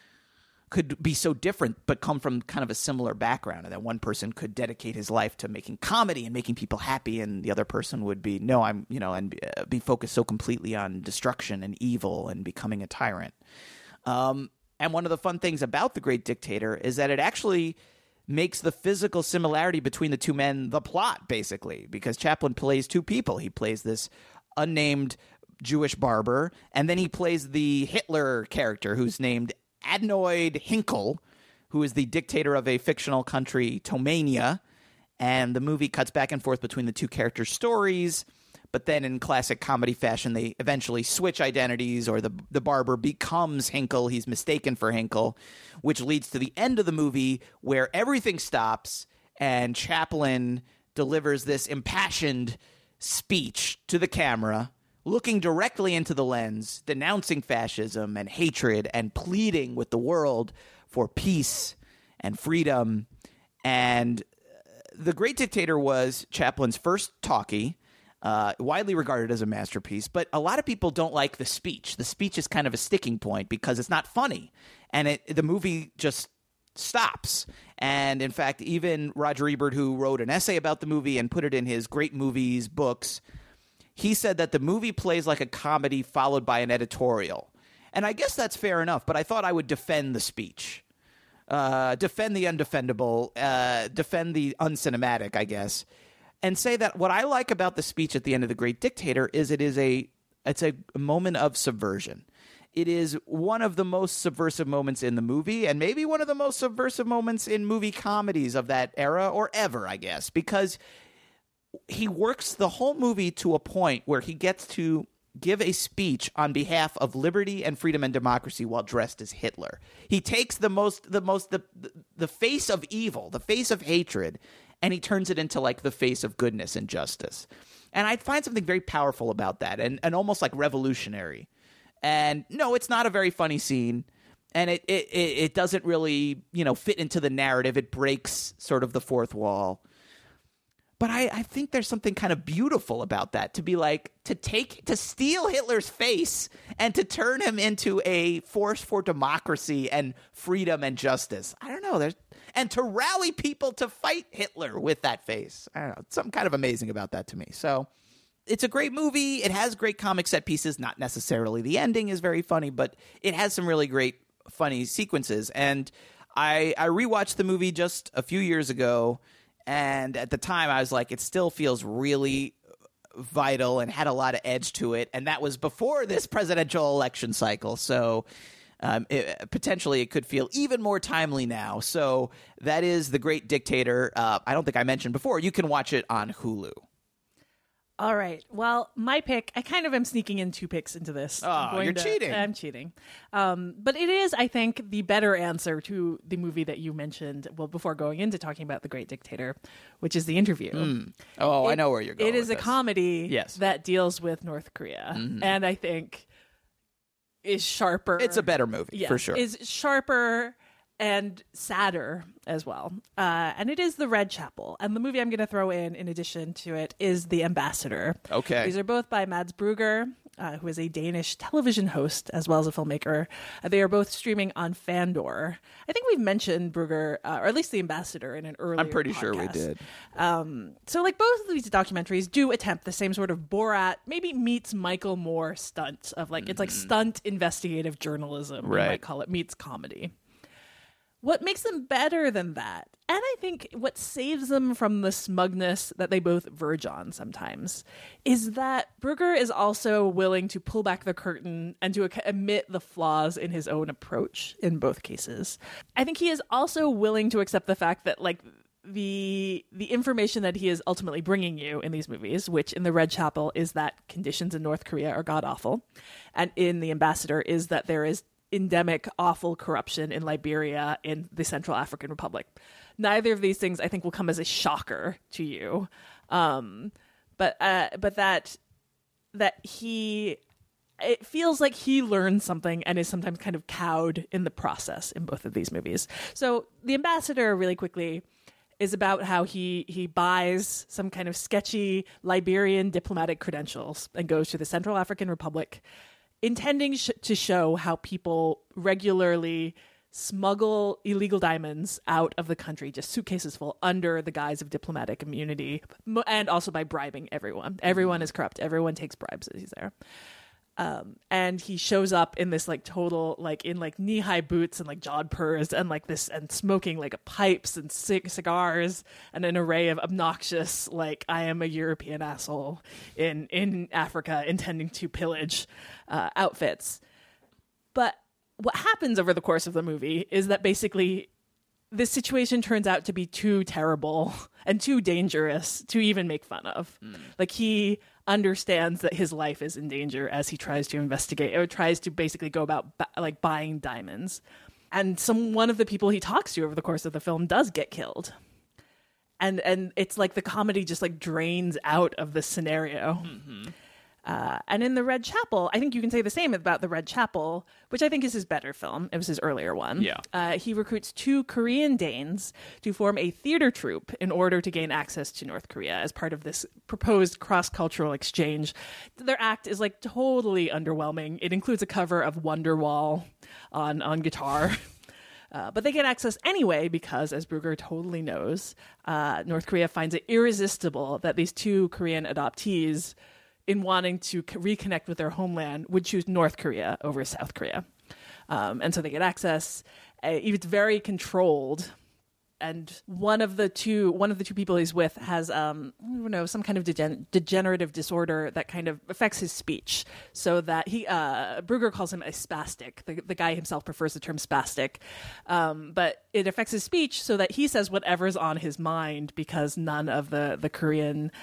could be so different but come from kind of a similar background, and that one person could dedicate his life to making comedy and making people happy, and the other person would be, no, I'm, you know, and uh, be focused so completely on destruction and evil and becoming a tyrant. Um, and one of the fun things about The Great Dictator is that it actually makes the physical similarity between the two men the plot, basically, because Chaplin plays two people. He plays this unnamed Jewish barber, and then he plays the Hitler character who's named Adenoid Hinkle, who is the dictator of a fictional country, Tomania. And the movie cuts back and forth between the two characters' stories, but then in classic comedy fashion, they eventually switch identities, or the the barber becomes Hinkle. He's mistaken for Hinkle, which leads to the end of the movie where everything stops and Chaplin delivers this impassioned speech to the camera, looking directly into the lens, denouncing fascism and hatred and pleading with the world for peace and freedom. And The Great Dictator was Chaplin's first talkie. Uh, widely regarded as a masterpiece, but a lot of people don't like the speech. The speech is kind of a sticking point because it's not funny, and it the movie just stops. And in fact, even Roger Ebert, who wrote an essay about the movie and put it in his Great Movies books, he said that the movie plays like a comedy followed by an editorial. And I guess that's fair enough, but I thought I would defend the speech. Uh, defend the undefendable, uh, defend the uncinematic, I guess. And say that what I like about the speech at the end of The Great Dictator is it is a it's a moment of subversion. It is one of the most subversive moments in the movie, and maybe one of the most subversive moments in movie comedies of that era, or ever, I guess, because he works the whole movie to a point where he gets to give a speech on behalf of liberty and freedom and democracy while dressed as Hitler. He takes the most the most the the face of evil, the face of hatred, and he turns it into like the face of goodness and justice. And I find something very powerful about that, and, and almost like revolutionary. And no, it's not a very funny scene, and it, it, it doesn't really, you know, fit into the narrative. It breaks sort of the fourth wall. But I, I think there's something kind of beautiful about that, to be like, to take, to steal Hitler's face and to turn him into a force for democracy and freedom and justice. I don't know. There's, and to rally people to fight Hitler with that face. I don't know. Something kind of amazing about that to me. So it's a great movie. It has great comic set pieces. Not necessarily the ending is very funny, but it has some really great funny sequences. And I, I rewatched the movie just a few years ago. And at the time, I was like, it still feels really vital and had a lot of edge to it. And that was before this presidential election cycle. So um, it, potentially it could feel even more timely now. So that is The Great Dictator. Uh, I don't think I mentioned before. You can watch it on Hulu. All right. Well, my pick, I kind of am sneaking in two picks into this. Oh, you're to, cheating. I'm cheating. Um, but it is, I think, the better answer to the movie that you mentioned, well, before going into talking about The Great Dictator, which is The Interview. Mm. Oh, it, I know where you're going It is with a this. comedy yes. that deals with North Korea. Mm-hmm. And I think is sharper. It's a better movie, yes, for sure. Is sharper and sadder as well. Uh, and it is The Red Chapel. And the movie I'm going to throw in, in addition to it, is The Ambassador. Okay. These are both by Mads Brugger, uh, who is a Danish television host as well as a filmmaker. Uh, they are both streaming on Fandor. I think we've mentioned Brugger, uh, or at least The Ambassador, in an earlier I'm pretty podcast. sure we did. Um, so, like, both of these documentaries do attempt the same sort of Borat, maybe meets Michael Moore stunt of, like, mm-hmm. it's like stunt investigative journalism, right. you might call it, meets comedy. What makes them better than that, and I think what saves them from the smugness that they both verge on sometimes, is that Brugger is also willing to pull back the curtain and to admit the flaws in his own approach in both cases. I think he is also willing to accept the fact that, like, the the information that he is ultimately bringing you in these movies, which in The Red Chapel is that conditions in North Korea are god-awful, and in The Ambassador is that there is endemic, awful corruption in Liberia, in the Central African Republic. Neither of these things, I think, will come as a shocker to you. Um, but uh, but that that he, it feels like he learns something and is sometimes kind of cowed in the process in both of these movies. So The Ambassador, really quickly, is about how he he buys some kind of sketchy Liberian diplomatic credentials and goes to the Central African Republic, intending sh- to show how people regularly smuggle illegal diamonds out of the country, just suitcases full, under the guise of diplomatic immunity, and also by bribing everyone. Everyone is corrupt. Everyone takes bribes as he's there. Um, and he shows up in this like total, like in like knee high boots and like jodhpurs and like this, and smoking like pipes and c- cigars and an array of obnoxious, like, I am a European asshole in, in Africa intending to pillage uh, outfits. But what happens over the course of the movie is that basically this situation turns out to be too terrible and too dangerous to even make fun of. Mm. Like, he understands that his life is in danger as he tries to investigate, or tries to basically go about bu- like buying diamonds. And some one of the people he talks to over the course of the film does get killed. And and it's like the comedy just like drains out of the scenario. Mm-hmm. Uh, and in The Red Chapel, I think you can say the same about The Red Chapel, which I think is his better film. It was his earlier one. Yeah. Uh, he recruits two Korean Danes to form a theater troupe in order to gain access to North Korea as part of this proposed cross-cultural exchange. Their act is like totally underwhelming. It includes a cover of Wonderwall on, on guitar. Uh, but they get access anyway because, as Brugger totally knows, uh, North Korea finds it irresistible that these two Korean adoptees, in wanting to reconnect with their homeland, would choose North Korea over South Korea. Um, and so they get access. Uh, it's very controlled. And one of the two, one of the two people he's with has, um, I don't know, some kind of degen- degenerative disorder that kind of affects his speech. So that he, uh, Brugger calls him a spastic. The, the guy himself prefers the term spastic. Um, but it affects his speech so that he says whatever's on his mind, because none of the, the Korean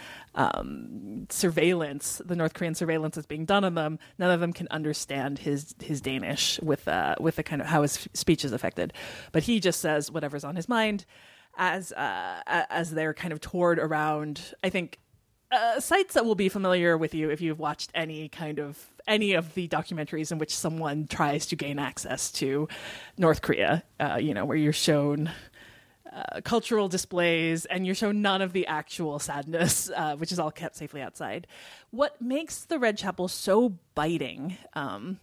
um, surveillance, the North Korean surveillance that's being done on them, none of them can understand his, his Danish with, uh, with the kind of how his speech is affected. But he just says whatever's on his mind. As uh, as they're kind of toured around, I think, uh, sites that will be familiar with you if you've watched any kind of any of the documentaries in which someone tries to gain access to North Korea. Uh, you know, where you're shown uh, cultural displays and you're shown none of the actual sadness, uh, which is all kept safely outside. What makes The Red Chapel so biting Um,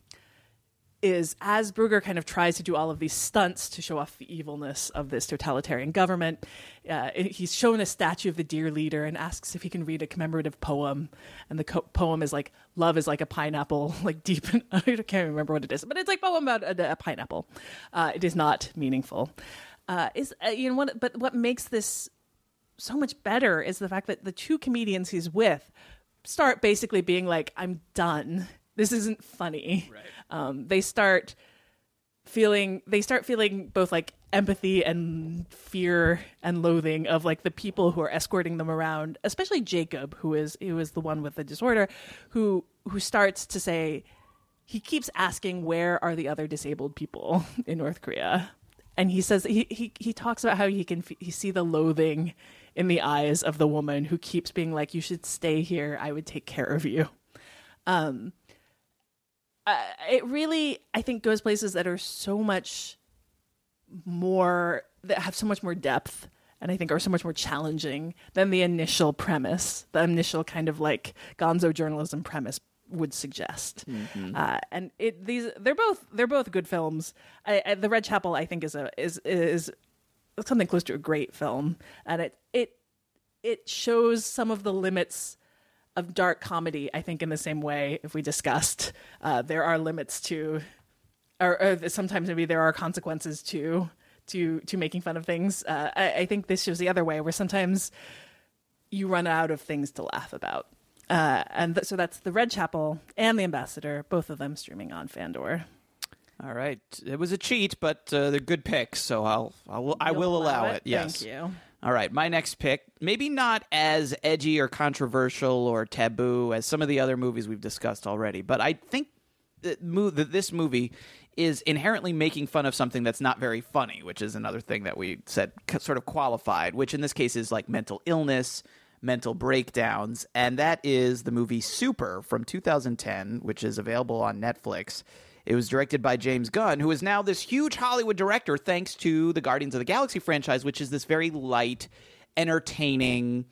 is, as Brugger kind of tries to do all of these stunts to show off the evilness of this totalitarian government, uh, he's shown a statue of the dear leader and asks if he can read a commemorative poem. And the co- poem is like, love is like a pineapple, like deep in, I can't remember what it is, but it's like a poem about a, a pineapple. Uh, it is not meaningful. Uh, is uh, you know what? But what makes this so much better is the fact that the two comedians he's with start basically being like, I'm done. This isn't funny. Right. Um, they start feeling, they start feeling both like empathy and fear and loathing of like the people who are escorting them around, especially Jacob, who is, who is the one with the disorder, who, who starts to say, he keeps asking, where are the other disabled people in North Korea? And he says, he, he, he talks about how he can f- he see the loathing in the eyes of the woman who keeps being like, you should stay here. I would take care of you. Um, Uh, it really, I think, goes places that are so much more, that have so much more depth, and I think are so much more challenging than the initial premise, the initial kind of like gonzo journalism premise would suggest. Mm-hmm. Uh, and it these they're both they're both good films. I, I, the Red Chapel, I think, is a is is something close to a great film, and it it it shows some of the limits of dark comedy. I think in the same way, if we discussed, uh, there are limits to, or, or sometimes maybe there are consequences to to to making fun of things. Uh, I, I think this shows the other way, where sometimes you run out of things to laugh about. Uh, and th- so that's The Red Chapel and The Ambassador, both of them streaming on Fandor. All right, it was a cheat, but uh, they're good picks, so I'll, I'll I will allow, allow it. it. Yes, thank you. All right, my next pick, maybe not as edgy or controversial or taboo as some of the other movies we've discussed already, but I think that, mo- that this movie is inherently making fun of something that's not very funny, which is another thing that we said sort of qualified, which in this case is like mental illness, mental breakdowns, and that is the movie Super from two thousand ten, which is available on Netflix. It was directed by James Gunn, who is now this huge Hollywood director thanks to the Guardians of the Galaxy franchise, which is this very light, entertaining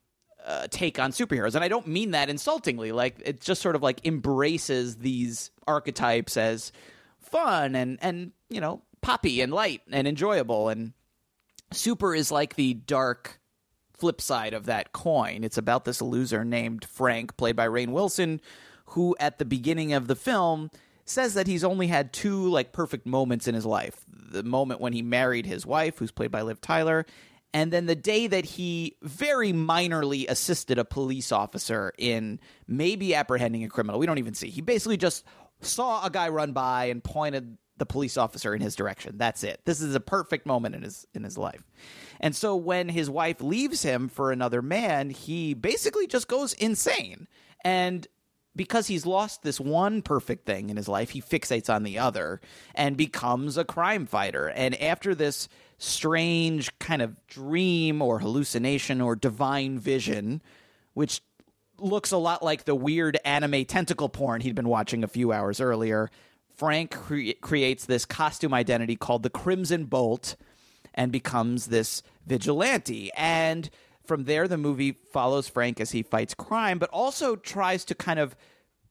uh, take on superheroes. And I don't mean that insultingly. Like, it just sort of like embraces these archetypes as fun and, and you know, poppy and light and enjoyable. And Super is like the dark flip side of that coin. It's about this loser named Frank, played by Rainn Wilson, who at the beginning of the film says that he's only had two like perfect moments in his life. The moment when he married his wife, who's played by Liv Tyler, and then the day that he very minorly assisted a police officer in maybe apprehending a criminal. We don't even see. He basically just saw a guy run by and pointed the police officer in his direction. That's it. This is a perfect moment in his in his life. And so when his wife leaves him for another man, he basically just goes insane. And because he's lost this one perfect thing in his life, he fixates on the other and becomes a crime fighter. And after this strange kind of dream or hallucination or divine vision, which looks a lot like the weird anime tentacle porn he'd been watching a few hours earlier, Frank cre- creates this costume identity called the Crimson Bolt and becomes this vigilante. And from there, the movie follows Frank as he fights crime, but also tries to kind of,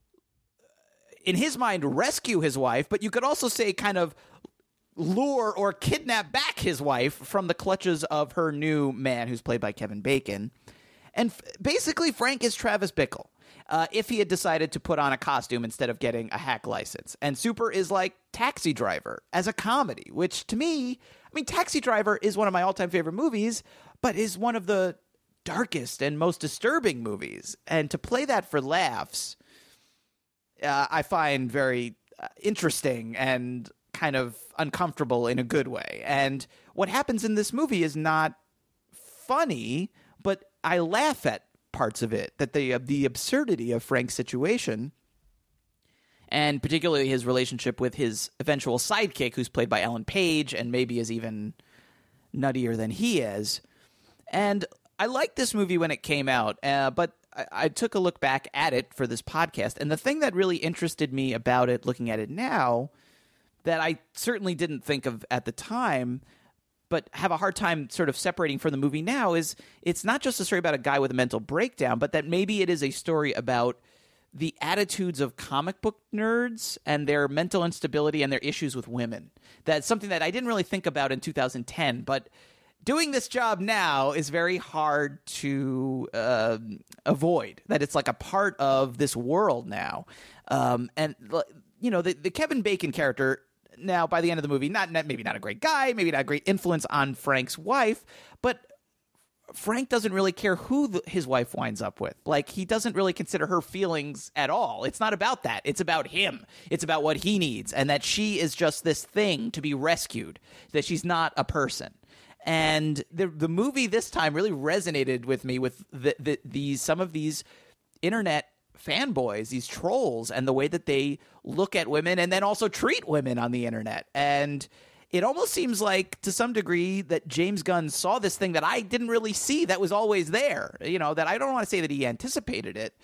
in his mind, rescue his wife, but you could also say kind of lure or kidnap back his wife from the clutches of her new man, who's played by Kevin Bacon. And f- basically, Frank is Travis Bickle, uh, if he had decided to put on a costume instead of getting a hack license. And Super is like Taxi Driver as a comedy, which to me, I mean, Taxi Driver is one of my all-time favorite movies, but is one of the darkest and most disturbing movies. And to play that for laughs, uh, I find very uh, interesting and kind of uncomfortable in a good way. And what happens in this movie is not funny, but I laugh at parts of it, that the uh, the absurdity of Frank's situation, and particularly his relationship with his eventual sidekick, who's played by Ellen Page, and maybe is even nuttier than he is. And I liked this movie when it came out, uh, but I, I took a look back at it for this podcast, and the thing that really interested me about it, looking at it now, that I certainly didn't think of at the time, but have a hard time sort of separating from the movie now, is it's not just a story about a guy with a mental breakdown, but that maybe it is a story about the attitudes of comic book nerds and their mental instability and their issues with women. That's something that I didn't really think about in two thousand ten, but doing this job now is very hard to uh, avoid, that it's like a part of this world now. Um, and, you know, the, the Kevin Bacon character, now by the end of the movie, not, not maybe not a great guy, maybe not a great influence on Frank's wife, but Frank doesn't really care who the, his wife winds up with. Like, he doesn't really consider her feelings at all. It's not about that. It's about him. It's about what he needs, and that she is just this thing to be rescued, that she's not a person. And the the movie this time really resonated with me with the, the, these some of these internet fanboys, these trolls, and the way that they look at women and then also treat women on the internet. And it almost seems like, to some degree, that James Gunn saw this thing that I didn't really see, that was always there. You know, that I don't want to say that he anticipated it,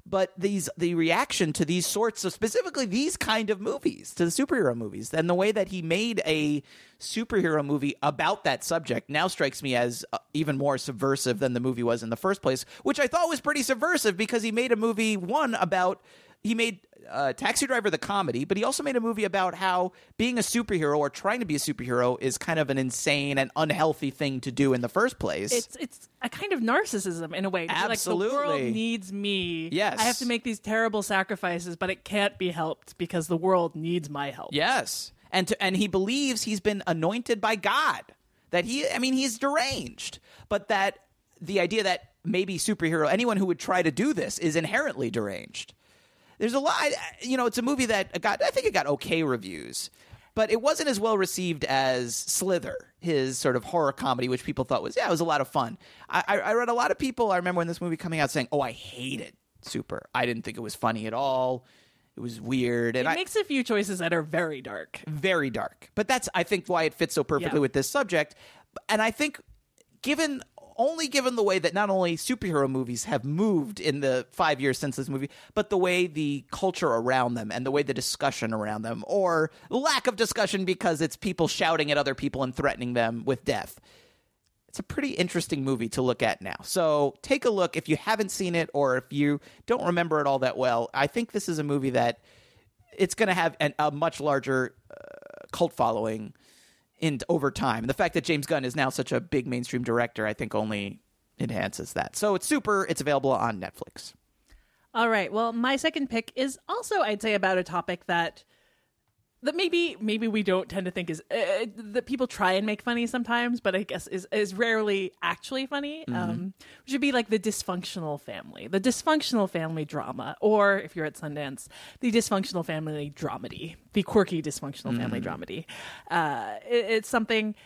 but these the reaction to these sorts of, specifically these kind of movies, to the superhero movies, and the way that he made a superhero movie about that subject now strikes me as uh, even more subversive than the movie was in the first place, which I thought was pretty subversive because he made a movie, one, about, he made uh, Taxi Driver the comedy, but he also made a movie about how being a superhero or trying to be a superhero is kind of an insane and unhealthy thing to do in the first place. It's it's a kind of narcissism in a way. Absolutely. Like, the world needs me. Yes. I have to make these terrible sacrifices, but it can't be helped because the world needs my help. Yes. And to, and he believes he's been anointed by God. That he, I mean, he's deranged. But that the idea that maybe superhero, anyone who would try to do this is inherently deranged. There's a lot, you know, it's a movie that got, I think it got okay reviews, but it wasn't as well received as Slither, his sort of horror comedy, which people thought was, yeah, it was a lot of fun. I, I, I read a lot of people, I remember when this movie coming out saying, oh, I hated Super. I didn't think it was funny at all. It was weird. And it I, makes a few choices that are very dark. Very dark. But that's, I think, why it fits so perfectly Yeah. with this subject. And I think given... only given the way that not only superhero movies have moved in the five years since this movie, but the way the culture around them and the way the discussion around them, or lack of discussion because it's people shouting at other people and threatening them with death. It's a pretty interesting movie to look at now. So take a look if you haven't seen it or if you don't remember it all that well. I think this is a movie that it's going to have an, a much larger uh, cult following in over time. And the fact that James Gunn is now such a big mainstream director, I think only enhances that. So it's Super. It's available on Netflix. All right. Well, my second pick is also, I'd say, about a topic that that maybe maybe we don't tend to think is uh, that people try and make funny sometimes, but I guess is is rarely actually funny. Mm-hmm. Um, which would be like the dysfunctional family, the dysfunctional family drama, or if you're at Sundance, the dysfunctional family dramedy, the quirky dysfunctional mm-hmm. family dramedy. Uh, it, it's something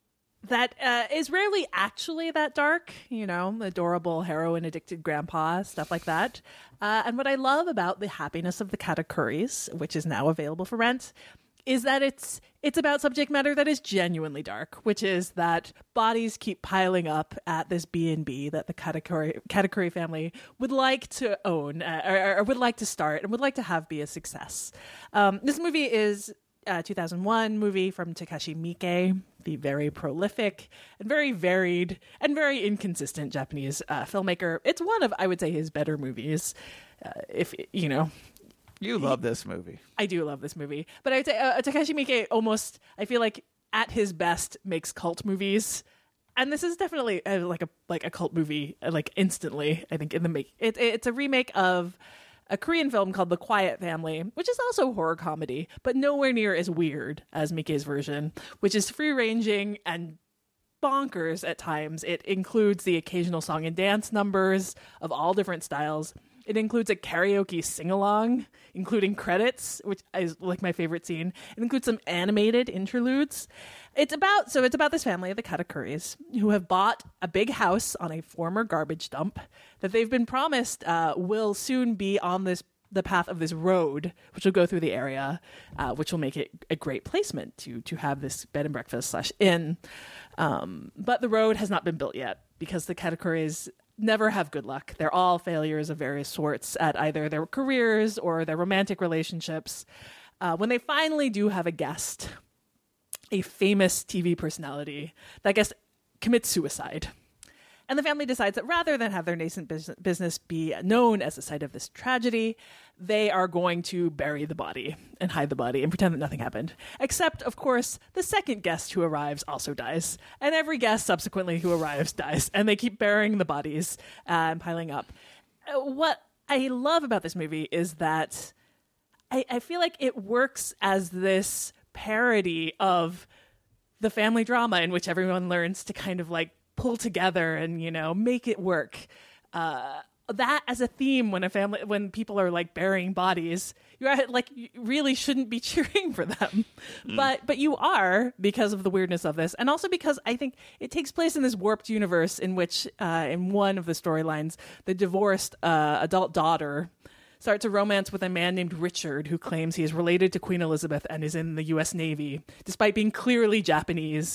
that uh, is rarely actually that dark, you know, adorable heroin-addicted grandpa, stuff like that. Uh, and what I love about The Happiness of the Katakuris, which is now available for rent, is that it's it's about subject matter that is genuinely dark, which is that bodies keep piling up at this B and B that the Katakuri, Katakuri family would like to own, uh, or, or would like to start, and would like to have be a success. Um, this movie is a two thousand one movie from Takashi Miike, the very prolific and very varied and very inconsistent Japanese uh, filmmaker. It's one of, I would say, his better movies. Uh, if you know, you love this movie. I do love this movie, but I would say uh, Takashi Miike almost, I feel like, at his best, makes cult movies, and this is definitely uh, like a like a cult movie, uh, like instantly. I think in the make it, it's a remake of a Korean film called The Quiet Family, which is also horror comedy, but nowhere near as weird as Miike's version, which is free-ranging and bonkers at times. It includes the occasional song and dance numbers of all different styles. It includes a karaoke sing-along, including credits, which is like my favorite scene. It includes some animated interludes. It's about, so it's about this family, the Katakuris, who have bought a big house on a former garbage dump that they've been promised uh, will soon be on this the path of this road, which will go through the area, uh, which will make it a great placement to to have this bed and breakfast slash inn. Um, but the road has not been built yet because the Katakuris never have good luck. They're all failures of various sorts at either their careers or their romantic relationships. Uh, when they finally do have a guest, a famous T V personality, that guest commits suicide. And the family decides that rather than have their nascent business be known as the site of this tragedy, they are going to bury the body and hide the body and pretend that nothing happened. Except, of course, the second guest who arrives also dies. And every guest subsequently who arrives dies. And they keep burying the bodies uh, and piling up. Uh, what I love about this movie is that I, I feel like it works as this parody of the family drama in which everyone learns to kind of like pull together and, you know, make it work. Uh, that as a theme when a family, when people are like burying bodies, you're like, you really shouldn't be cheering for them. Mm. But, but you are because of the weirdness of this. And also because I think it takes place in this warped universe in which, uh, in one of the storylines, the divorced uh, adult daughter starts a romance with a man named Richard who claims he is related to Queen Elizabeth and is in the U S Navy, despite being clearly Japanese.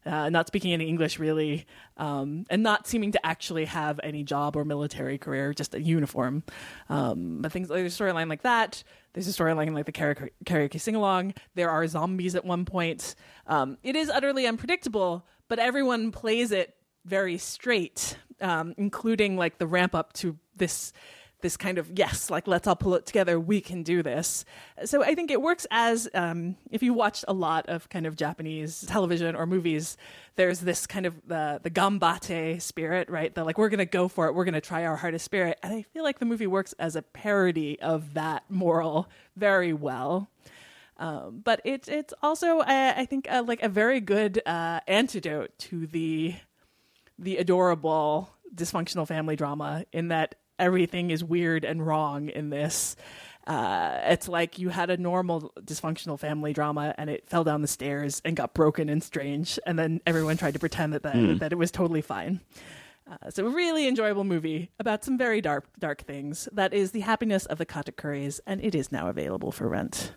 uh, not speaking any English really, um, and not seeming to actually have any job or military career, just a uniform. Um, but things like there's a storyline like that. There's a storyline like the karaoke, karaoke sing-along. There are zombies at one point. Um, it is utterly unpredictable, but everyone plays it very straight, um, including like the ramp up to this this kind of, yes, like, let's all pull it together. We can do this. So I think it works as, um, if you watch a lot of kind of Japanese television or movies, there's this kind of the, the gambate spirit, right? The like, we're going to go for it. We're going to try our hardest spirit. And I feel like the movie works as a parody of that moral very well. Um, but it's it's also, I, I think, uh, like a very good uh, antidote to the the adorable dysfunctional family drama in that everything is weird and wrong in this. Uh, it's like you had a normal dysfunctional family drama and it fell down the stairs and got broken and strange, and then everyone tried to pretend that that, mm. that it was totally fine. Uh, so a really enjoyable movie about some very dark dark things. That is The Happiness of the Katakuris, and it is now available for rent.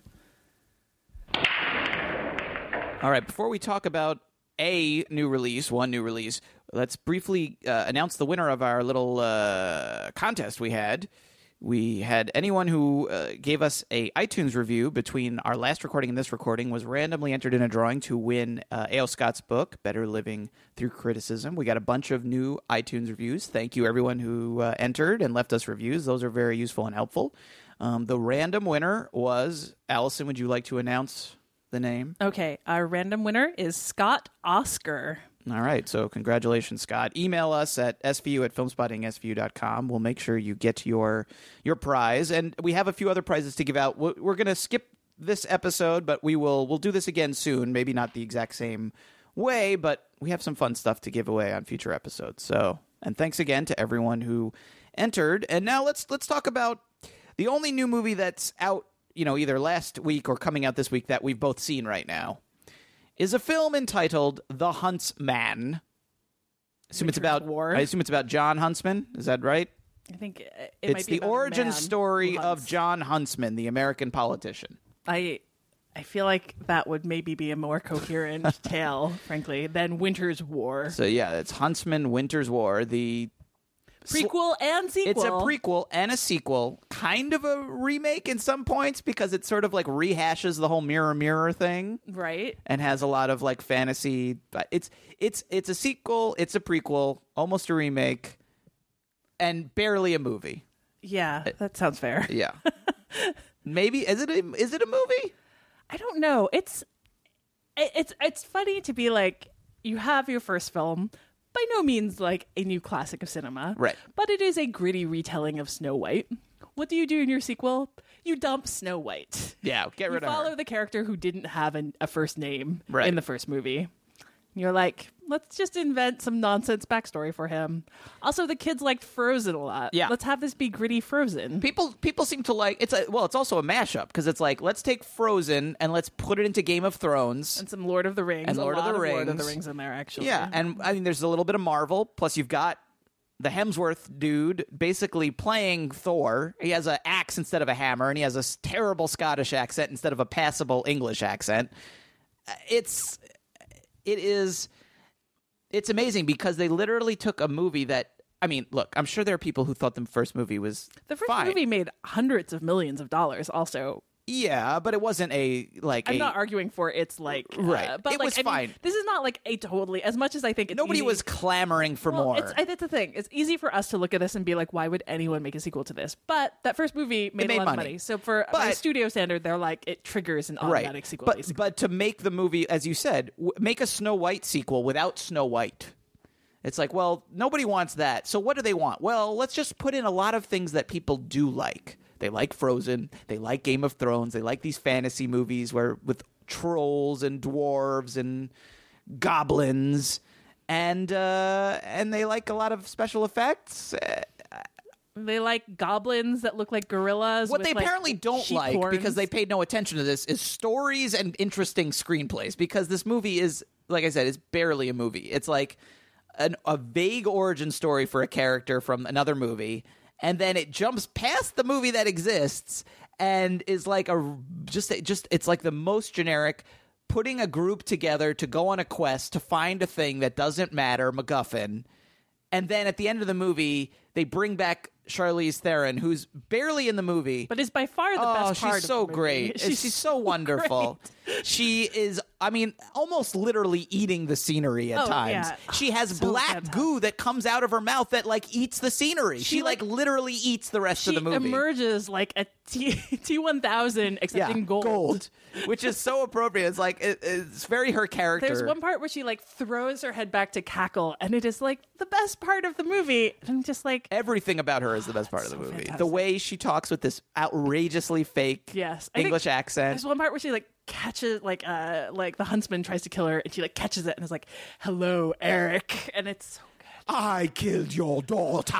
All right, before we talk about a new release, one new release, let's briefly uh, announce the winner of our little uh, contest we had. We had anyone who uh, gave us a iTunes review between our last recording and this recording was randomly entered in a drawing to win uh, A L. Scott's book, Better Living Through Criticism. We got a bunch of new iTunes reviews. Thank you, everyone who uh, entered and left us reviews. Those are very useful and helpful. Um, the random winner was, Allison, would you like to announce the name? Okay, our random winner is Scott Oscar. All right, so congratulations, Scott. Email us at s v u at filmspotting s v u dot com. We'll make sure you get your your prize, and we have a few other prizes to give out. We're going to skip this episode, but we will we'll do this again soon. Maybe not the exact same way, but we have some fun stuff to give away on future episodes. So, and thanks again to everyone who entered. And now let's let's talk about the only new movie that's out, you know, either last week or coming out this week that we've both seen right now, is a film entitled The Huntsman. I assume it's about War. I assume it's about John Huntsman. Is that right? I think it it's might be the about origin a man story who of hunts. John Huntsman, the American politician. I I feel like that would maybe be a more coherent tale, frankly, than Winter's War. So yeah, it's Huntsman, Winter's War, the Prequel and sequel. It's a prequel and a sequel, kind of a remake in some points because it sort of like rehashes the whole mirror mirror thing, right? And has a lot of like fantasy. It's it's it's a sequel, it's a prequel, almost a remake, and barely a movie. Yeah, that sounds fair. Yeah, maybe is it a, is it a movie? I don't know. It's it's it's funny to be like, you have your first film. By no means like a new classic of cinema. Right. But it is a gritty retelling of Snow White. What do you do in your sequel? You dump Snow White. Yeah, get rid you of her. follow the character who didn't have an, a first name right. in the first movie. You're like, let's just invent some nonsense backstory for him. Also, the kids liked Frozen a lot. Yeah. Let's have this be gritty Frozen. People people seem to like it's a well, it's also a mashup because it's like, let's take Frozen and let's put it into Game of Thrones and some Lord of the Rings. And Lord a of lot the of Rings. Lord of the Rings in there, actually. Yeah, and I mean there's a little bit of Marvel, plus you've got the Hemsworth dude basically playing Thor. He has an axe instead of a hammer, and he has a terrible Scottish accent instead of a passable English accent. It's it is It's amazing because they literally took a movie that, I mean, look, I'm sure there are people who thought the first movie was The first fine. movie made hundreds of millions of dollars also. Yeah, but it wasn't a, like I'm a... not arguing for it's like... Right. Uh, but It like, was I fine. Mean, this is not like a totally... As much as I think it's Nobody easy, was clamoring for well, more. It's, I- that's the thing. It's easy for us to look at this and be like, why would anyone make a sequel to this? But that first movie made, made a lot money. of money. So for But- by studio standard, they're like, it triggers an right. automatic sequel, but, basically. but to make the movie, as you said, w- make a Snow White sequel without Snow White. It's like, well, nobody wants that. So what do they want? Well, let's just put in a lot of things that people do like. They like Frozen. They like Game of Thrones. They like these fantasy movies where with trolls and dwarves and goblins, and uh, and they like a lot of special effects. Uh, They like goblins that look like gorillas. What with, they like, apparently don't sheep like, horns. because they paid no attention to this, is stories and interesting screenplays. Because this movie is, like I said, it's barely a movie. It's like an, a vague origin story for a character from another movie, and then it jumps past the movie that exists and is like a just just it's like the most generic putting a group together to go on a quest to find a thing that doesn't matter, MacGuffin, and then at the end of the movie, they bring back Charlize Theron, who's barely in the movie. But is by far the oh, best part she's of so the movie. great. She's, she's so wonderful. great. She is, I mean, almost literally eating the scenery at Oh, times. yeah. She has So black fantastic. goo that comes out of her mouth that, like, eats the scenery. She, She, like, like- literally eats the rest She of the movie. emerges like a T T one thousand, except in gold. which is so appropriate. It's like, it, it's very her character. There's one part where she like throws her head back to cackle, and it is like the best part of the movie. And I'm just like, Everything about her is the best part of the so movie. fantastic. The way she talks with this outrageously fake yes, I think English accent. There's one part where she like catches like uh like the huntsman tries to kill her, and she like catches it and is like, "Hello, Eric," and it's so good. I killed your daughter.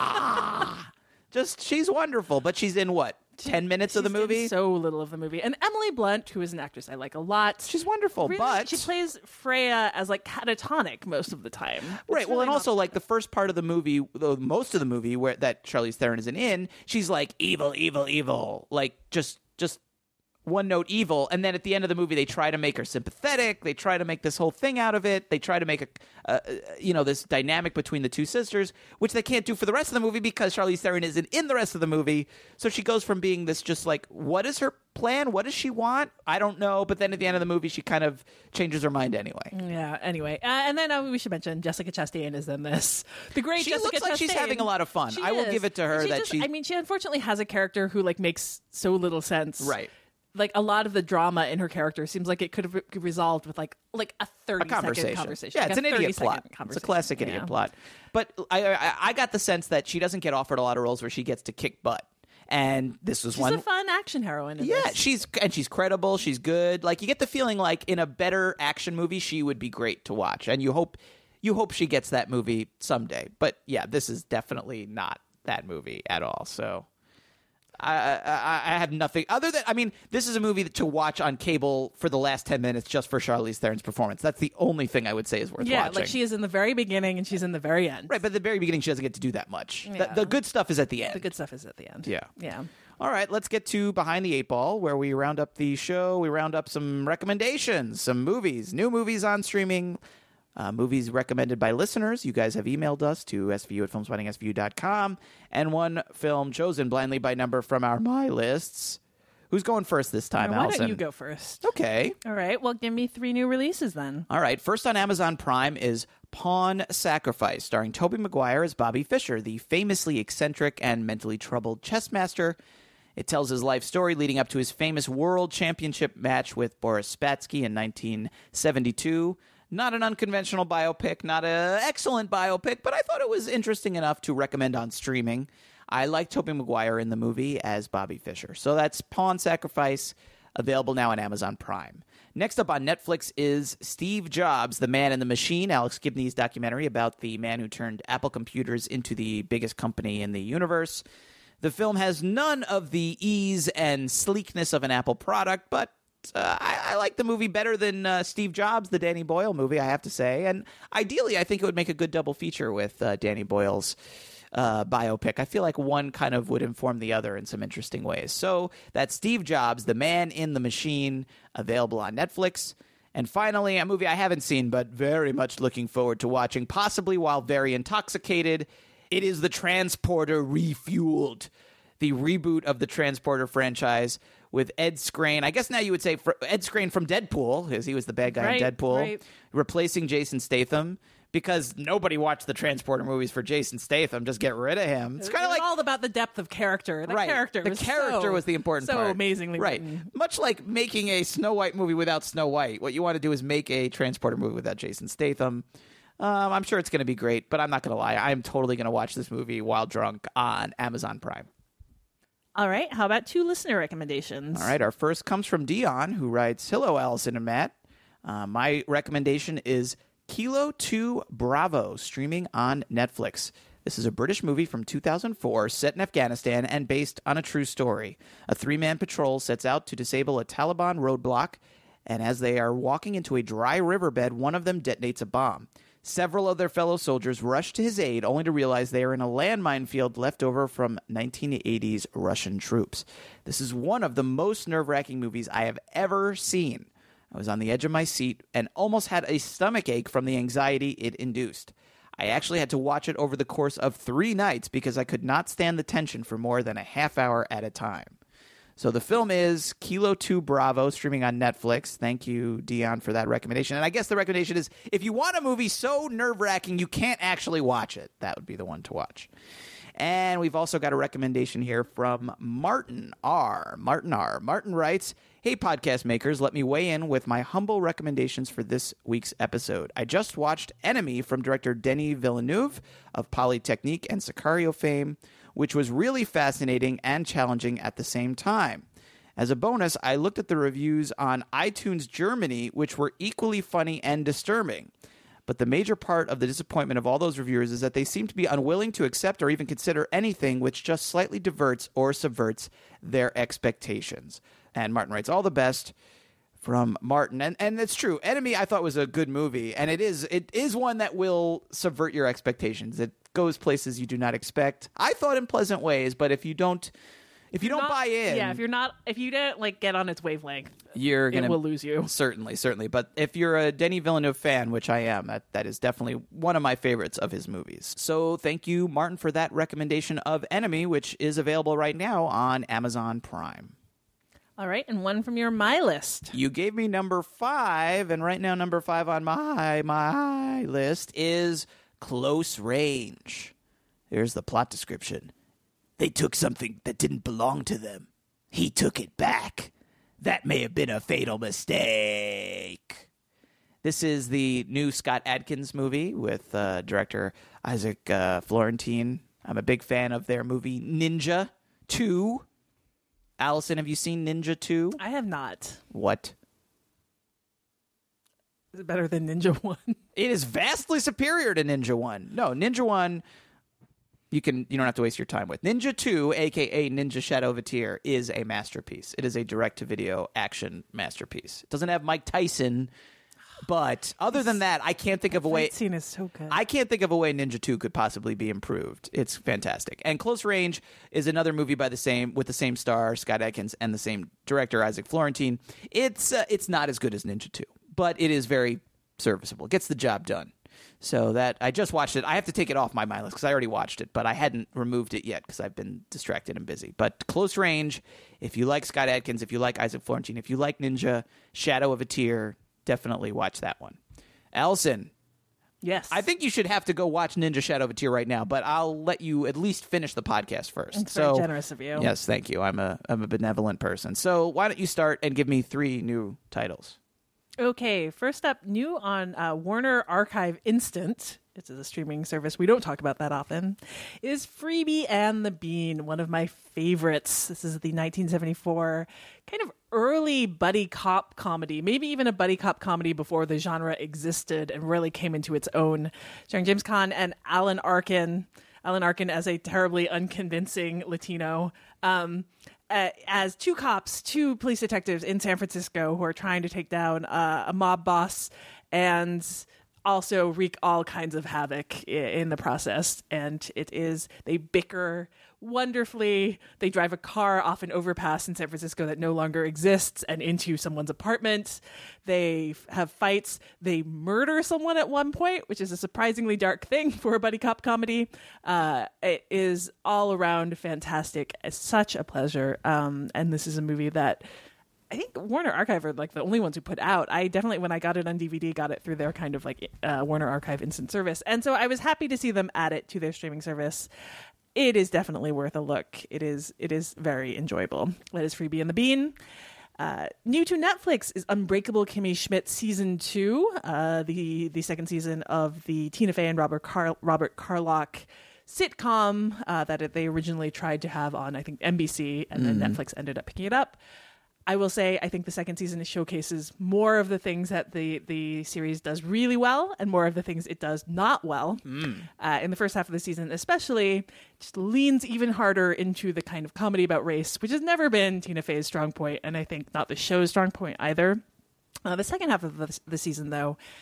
Just, she's wonderful, but she's in what? Ten minutes of the She's in movie? so little of the movie. And Emily Blunt, who is an actress I like a lot. She's wonderful, really, but she plays Freya as like catatonic most of the time. It's right. Well, really and not- also like the first part of the movie, the most of the movie where that Charlize Theron isn't in, she's like evil, evil, evil, like just, just one note evil. And then at the end of the movie, they try to make her sympathetic. They try to make this whole thing out of it. They try to make a, uh, you know, this dynamic between the two sisters, which they can't do for the rest of the movie because Charlize Theron isn't in the rest of the movie. So she goes from being this just like, what is her plan? What does she want? I don't know. But then at the end of the movie, she kind of changes her mind anyway. Yeah. Anyway, uh, and then uh, we should mention Jessica Chastain is in this. The great She Jessica looks like she's Chastain. having a lot of fun. She I will is. give it to her And she that just- she- I mean, she unfortunately has a character who like makes so little sense. Right. Like a lot of the drama in her character seems like it could have re- resolved with like like a thirty a conversation. second conversation. Yeah, Like it's a an idiot thirty second plot. It's a conversation, classic you idiot know? plot. But I, I I got the sense that she doesn't get offered a lot of roles where she gets to kick butt. And this was She's one. a fun action heroine. In yeah, this. she's and she's credible. She's good. Like you get the feeling like in a better action movie, she would be great to watch. And you hope you hope she gets that movie someday. But yeah, this is definitely not that movie at all. So. I, I I have nothing other than I mean this is a movie to watch on cable for the last ten minutes just for Charlize Theron's performance. That's the only thing I would say is worth yeah, watching. like she is in the very beginning and she's in the very end. Right, but at the very beginning she doesn't get to do that much. Yeah. The, the good stuff is at the end. The good stuff is at the end. Yeah. Yeah. All right, let's get to Behind the Eight Ball, where we round up the show. We round up some recommendations, some movies, new movies on streaming. Uh, movies recommended by listeners. You guys have emailed us to s v u at filmspotting s v u dot com. And one film chosen blindly by number from our My Lists. Who's going first this time, Now, why Allison? don't you go first? Okay. All right. Well, give me three new releases then. All right. First on Amazon Prime is Pawn Sacrifice, starring Tobey Maguire as Bobby Fischer, the famously eccentric and mentally troubled chess master. It tells his life story leading up to his famous world championship match with Boris Spassky in nineteen seventy-two. Not an unconventional biopic, not an excellent biopic, but I thought it was interesting enough to recommend on streaming. I like Tobey Maguire in the movie as Bobby Fischer. So that's Pawn Sacrifice, available now on Amazon Prime. Next up on Netflix is Steve Jobs, the Man in the Machine, Alex Gibney's documentary about the man who turned Apple computers into the biggest company in the universe. The film has none of the ease and sleekness of an Apple product, but Uh, I, I like the movie better than uh, Steve Jobs, the Danny Boyle movie, I have to say. And ideally, I think it would make a good double feature with uh, Danny Boyle's uh, biopic. I feel like one kind of would inform the other in some interesting ways. So that's Steve Jobs, the Man in the Machine, available on Netflix. And finally, a movie I haven't seen, but very much looking forward to watching, possibly while very intoxicated. It is The Transporter Refueled, the reboot of the Transporter franchise with Ed Skrein. I guess now you would say for Ed Skrein from Deadpool, because he was the bad guy Right, in Deadpool, right. replacing Jason Statham. Because nobody watched the Transporter movies for Jason Statham. Just get rid of him. It's kind of It was like all about the depth of character. The right. character the was character so, was the important so part. amazingly right. written. Much like making a Snow White movie without Snow White. What you want to do is make a Transporter movie without Jason Statham. Um, I'm sure it's going to be great, but I'm not going to lie. I'm totally going to watch this movie while drunk on Amazon Prime. All right. How about two listener recommendations? All right. Our first comes from Dion, who writes, "Hello, Allison and Matt. Uh, my recommendation is Kilo two Bravo, streaming on Netflix. This is a British movie from two thousand four, set in Afghanistan and based on a true story. A three-man patrol sets out to disable a Taliban roadblock, and as they are walking into a dry riverbed, one of them detonates a bomb. Several of their fellow soldiers rush to his aid, only to realize they are in a landmine field left over from nineteen eighties Russian troops. This is one of the most nerve-wracking movies I have ever seen. I was on the edge of my seat and almost had a stomach ache from the anxiety it induced. I actually had to watch it over the course of three nights because I could not stand the tension for more than a half hour at a time. So the film is Kilo two Bravo, streaming on Netflix. Thank you, Dion, for that recommendation. And I guess the recommendation is, if you want a movie so nerve-wracking you can't actually watch it, that would be the one to watch. And we've also got a recommendation here from Martin R. Martin R. Martin writes, "Hey, podcast makers, let me weigh in with my humble recommendations for this week's episode. I just watched Enemy from director Denis Villeneuve of Polytechnique and Sicario fame, which was really fascinating and challenging at the same time. As a bonus, I looked at the reviews on iTunes Germany, which were equally funny and disturbing. But the major part of the disappointment of all those reviewers is that they seem to be unwilling to accept or even consider anything which just slightly diverts or subverts their expectations." And Martin writes, "All the best," from Martin. And and it's true. Enemy, I thought, was a good movie, and it is it is one that will subvert your expectations. It goes places you do not expect. I thought in pleasant ways, but if you don't if you don't not, buy in, yeah, if you're not, if you didn't like get on its wavelength, you're gonna it will lose you. Certainly, certainly. But if you're a Denis Villeneuve fan, which I am, that that is definitely one of my favorites of his movies. So thank you, Martin, for that recommendation of Enemy, which is available right now on Amazon Prime. All right, and one from your My List. You gave me number five, and right now number five on my my list is Close Range. Here's the plot description. They took something that didn't belong to them. He took it back. That may have been a fatal mistake. This is the new Scott Adkins movie with uh, director Isaac uh, Florentine. I'm a big fan of their movie Ninja two. Allison, have you seen Ninja two? I have not. What? Is it better than Ninja one? It is vastly superior to Ninja one. No, Ninja one, you can you don't have to waste your time with. Ninja two, a k a. Ninja Shadow of a Tear, is a masterpiece. It is a direct-to-video action masterpiece. It doesn't have Mike Tyson, but other than that, I can't think of a way... That scene is so good. I can't think of a way Ninja two could possibly be improved. It's fantastic. And Close Range is another movie by the same with the same star, Scott Adkins, and the same director, Isaac Florentine. It's uh, it's not as good as Ninja two, but it is very serviceable. It gets the job done. So that I just watched it. I have to take it off my mind list because I already watched it, but I hadn't removed it yet because I've been distracted and busy. But Close Range, if you like Scott Adkins, if you like Isaac Florentine, if you like Ninja Shadow of a Tear, definitely watch that one. Allison. Yes. I think you should have to go watch Ninja Shadow of a Tear right now, but I'll let you at least finish the podcast first. It's so, very generous of you. Yes, thank you. I'm a I'm a benevolent person. So why don't you start and give me three new titles? Okay, first up, new on uh, Warner Archive Instant. It's a streaming service we don't talk about that often. Is Freebie and the Bean, one of my favorites. This is the nineteen seventy-four kind of early buddy cop comedy, maybe even a buddy cop comedy before the genre existed and really came into its own. Starring James Caan and Alan Arkin. Alan Arkin as a terribly unconvincing Latino. Um, Uh, as two cops, two police detectives in San Francisco who are trying to take down uh, a mob boss and also wreak all kinds of havoc I- in the process. And it is, they bicker wonderfully. They drive a car off an overpass in San Francisco that no longer exists and into someone's apartment. They f- have fights. They murder someone at one point, which is a surprisingly dark thing for a buddy cop comedy. Uh, it is all around fantastic. It's such a pleasure. Um, and this is a movie that I think Warner Archive are like the only ones who put out. I definitely, when I got it on D V D, got it through their kind of like uh, Warner Archive Instant Service. And so I was happy to see them add it to their streaming service. It is definitely worth a look. It is it is very enjoyable. That is Freebie and the Bean. Uh, new to Netflix is Unbreakable Kimmy Schmidt season two, uh, the the second season of the Tina Fey and Robert Car- Robert Carlock sitcom uh, that they originally tried to have on, I think, N B C, and then Netflix ended up picking it up. I will say, I think the second season showcases more of the things that the, the series does really well and more of the things it does not well. Mm. Uh, in the first half of the season, especially, just leans even harder into the kind of comedy about race, which has never been Tina Fey's strong point, and I think not the show's strong point either. Uh, the second half of the, the season, though,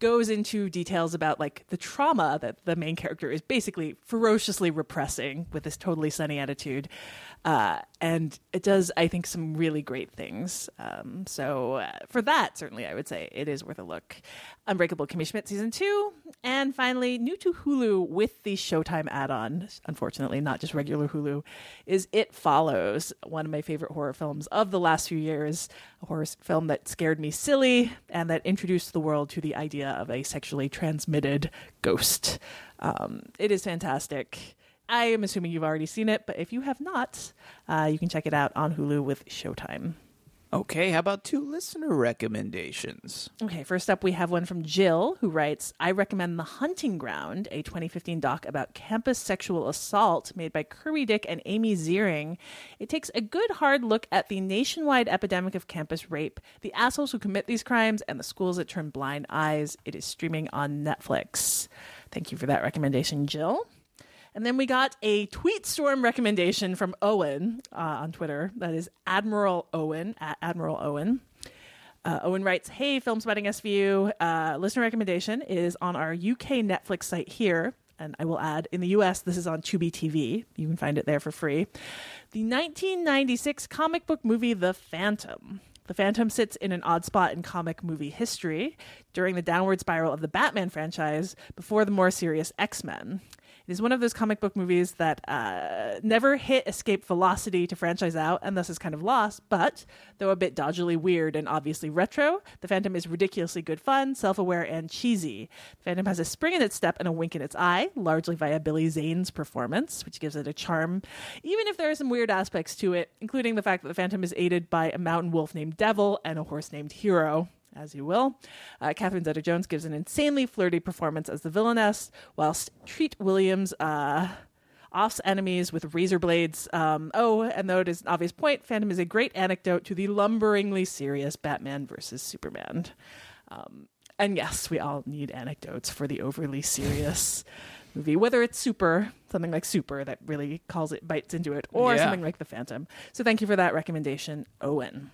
goes into details about like the trauma that the main character is basically ferociously repressing with this totally sunny attitude. Uh, and it does, I think, some really great things. Um, so uh, for that, certainly, I would say it is worth a look. Unbreakable Kimmy Schmidt season two. And finally, new to Hulu with the Showtime add-on, unfortunately, not just regular Hulu, is It Follows, one of my favorite horror films of the last few years. A horror film that scared me silly and that introduced the world to the idea of a sexually transmitted ghost. Um, it is fantastic. I am assuming you've already seen it, but if you have not, uh, you can check it out on Hulu with Showtime. Okay, how about two listener recommendations? Okay, first up, we have one from Jill, who writes, I recommend The Hunting Ground, a twenty fifteen doc about campus sexual assault made by Kirby Dick and Amy Ziering. It takes a good hard look at the nationwide epidemic of campus rape, the assholes who commit these crimes, and the schools that turn blind eyes. It is streaming on Netflix. Thank you for that recommendation, Jill. And then we got a tweet storm recommendation from Owen uh, on Twitter. That is Admiral Owen, at Admiral Owen. Uh, Owen writes, hey, Filmspotting S V U. Uh, listener recommendation is on our U K Netflix site here. And I will add, in the U S, this is on Tubi T V. You can find it there for free. The nineteen ninety-six comic book movie The Phantom. The Phantom sits in an odd spot in comic movie history during the downward spiral of the Batman franchise before the more serious X-Men. It is one of those comic book movies that uh, never hit escape velocity to franchise out and thus is kind of lost, but though a bit dodgily weird and obviously retro, The Phantom is ridiculously good fun, self-aware, and cheesy. The Phantom has a spring in its step and a wink in its eye, largely via Billy Zane's performance, which gives it a charm, even if there are some weird aspects to it, including the fact that the Phantom is aided by a mountain wolf named Devil and a horse named Hero. As you will. Uh, Catherine Zeta-Jones gives an insanely flirty performance as the villainess, whilst Treat Williams uh, offs enemies with razor blades. Um, oh, and though it is an obvious point, Phantom is a great anecdote to the lumberingly serious Batman versus Superman. Um, and yes, we all need anecdotes for the overly serious movie, whether it's Super, something like Super that really calls it, bites into it, or yeah. something like The Phantom. So thank you for that recommendation, Owen.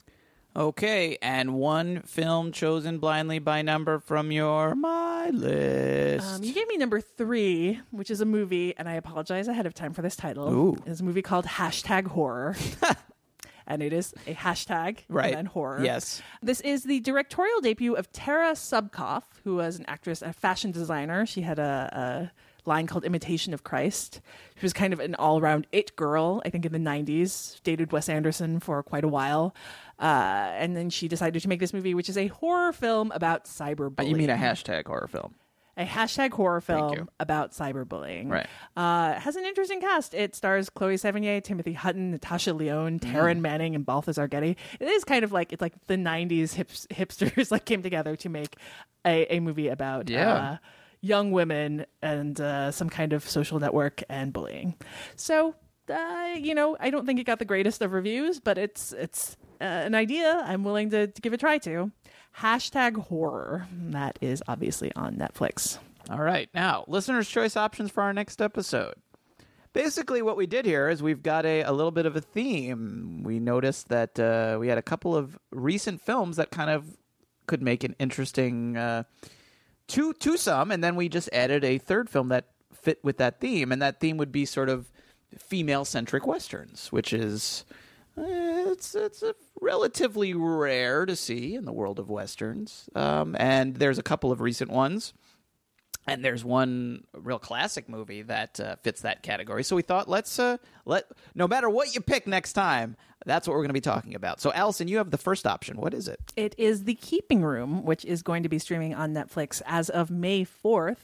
Okay, and one film chosen blindly by number from your My List. Um, you gave me number three, which is a movie, and I apologize ahead of time for this title. Ooh. It's a movie called Hashtag Horror. And it is a hashtag right. and then horror. Yes. This is the directorial debut of Tara Subkoff, who was an actress, a fashion designer. She had a... a line called Imitation of Christ. She was kind of an all-around it girl, I think in the nineties, dated Wes Anderson for quite a while. Uh, and then she decided to make this movie, which is a horror film about cyberbullying. You mean a hashtag horror film? A hashtag horror film about cyberbullying. Right. Uh, it has an interesting cast. It stars Chloe Sevigny, Timothy Hutton, Natasha Lyonne, Taryn mm. Manning, and Balthazar Getty. It is kind of like, it's like the nineties hips, hipsters like came together to make a, a movie about... Yeah. Uh, young women and uh, some kind of social network and bullying. So, uh, you know, I don't think it got the greatest of reviews, but it's it's uh, an idea I'm willing to, to give a try to. Hashtag horror. That is obviously on Netflix. All right. Now, listener's choice options for our next episode. Basically, what we did here is we've got a, a little bit of a theme. We noticed that uh, we had a couple of recent films that kind of could make an interesting... Uh, To, to some, and then we just added a third film that fit with that theme, and that theme would be sort of female-centric westerns, which is uh, it's it's a relatively rare to see in the world of westerns. Um, and there's a couple of recent ones, and there's one real classic movie that uh, fits that category. So we thought, let's uh, let no matter what you pick next time, that's what we're going to be talking about. So, Allison, you have the first option. What is it? It is The Keeping Room, which is going to be streaming on Netflix as of May fourth.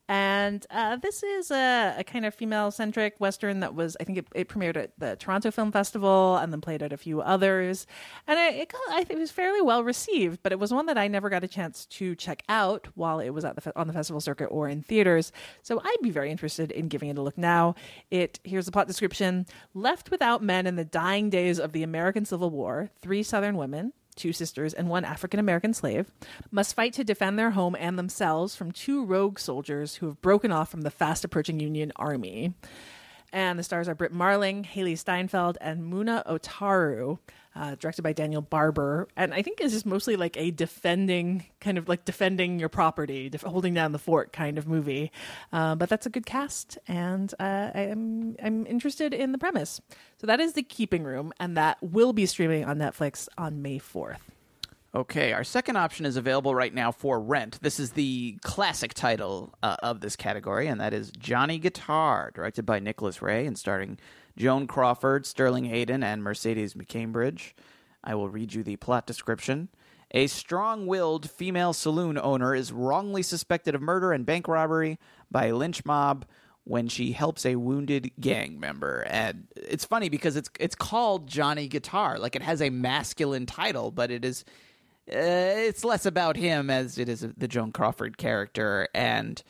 And uh, this is a, a kind of female-centric Western that was, I think it, it premiered at the Toronto Film Festival and then played at a few others. And it, it, got, I think it was fairly well-received, but it was one that I never got a chance to check out while it was at the on the festival circuit or in theaters. So I'd be very interested in giving it a look now. It Here's the plot description. Left without men in the dying days of the American Civil War, three Southern women, two sisters, and one African-American slave, must fight to defend their home and themselves from two rogue soldiers who have broken off from the fast-approaching Union Army. And the stars are Britt Marling, Haley Steinfeld, and Muna Otaru. uh, directed by Daniel Barber. And I think is just mostly like a defending, kind of like defending your property, def- holding down the fort kind of movie. Uh, but that's a good cast, and uh, I am I'm interested in the premise. So that is The Keeping Room, and that will be streaming on Netflix on May fourth. Okay, our second option is available right now for rent. This is the classic title uh, of this category, and that is Johnny Guitar, directed by Nicholas Ray and starring Joan Crawford, Sterling Hayden, and Mercedes McCambridge. I will read you the plot description. A strong-willed female saloon owner is wrongly suspected of murder and bank robbery by a lynch mob when she helps a wounded gang member. And it's funny because it's it's called Johnny Guitar. Like, it has a masculine title, but it is... Uh, it's less about him as it is the Joan Crawford character, and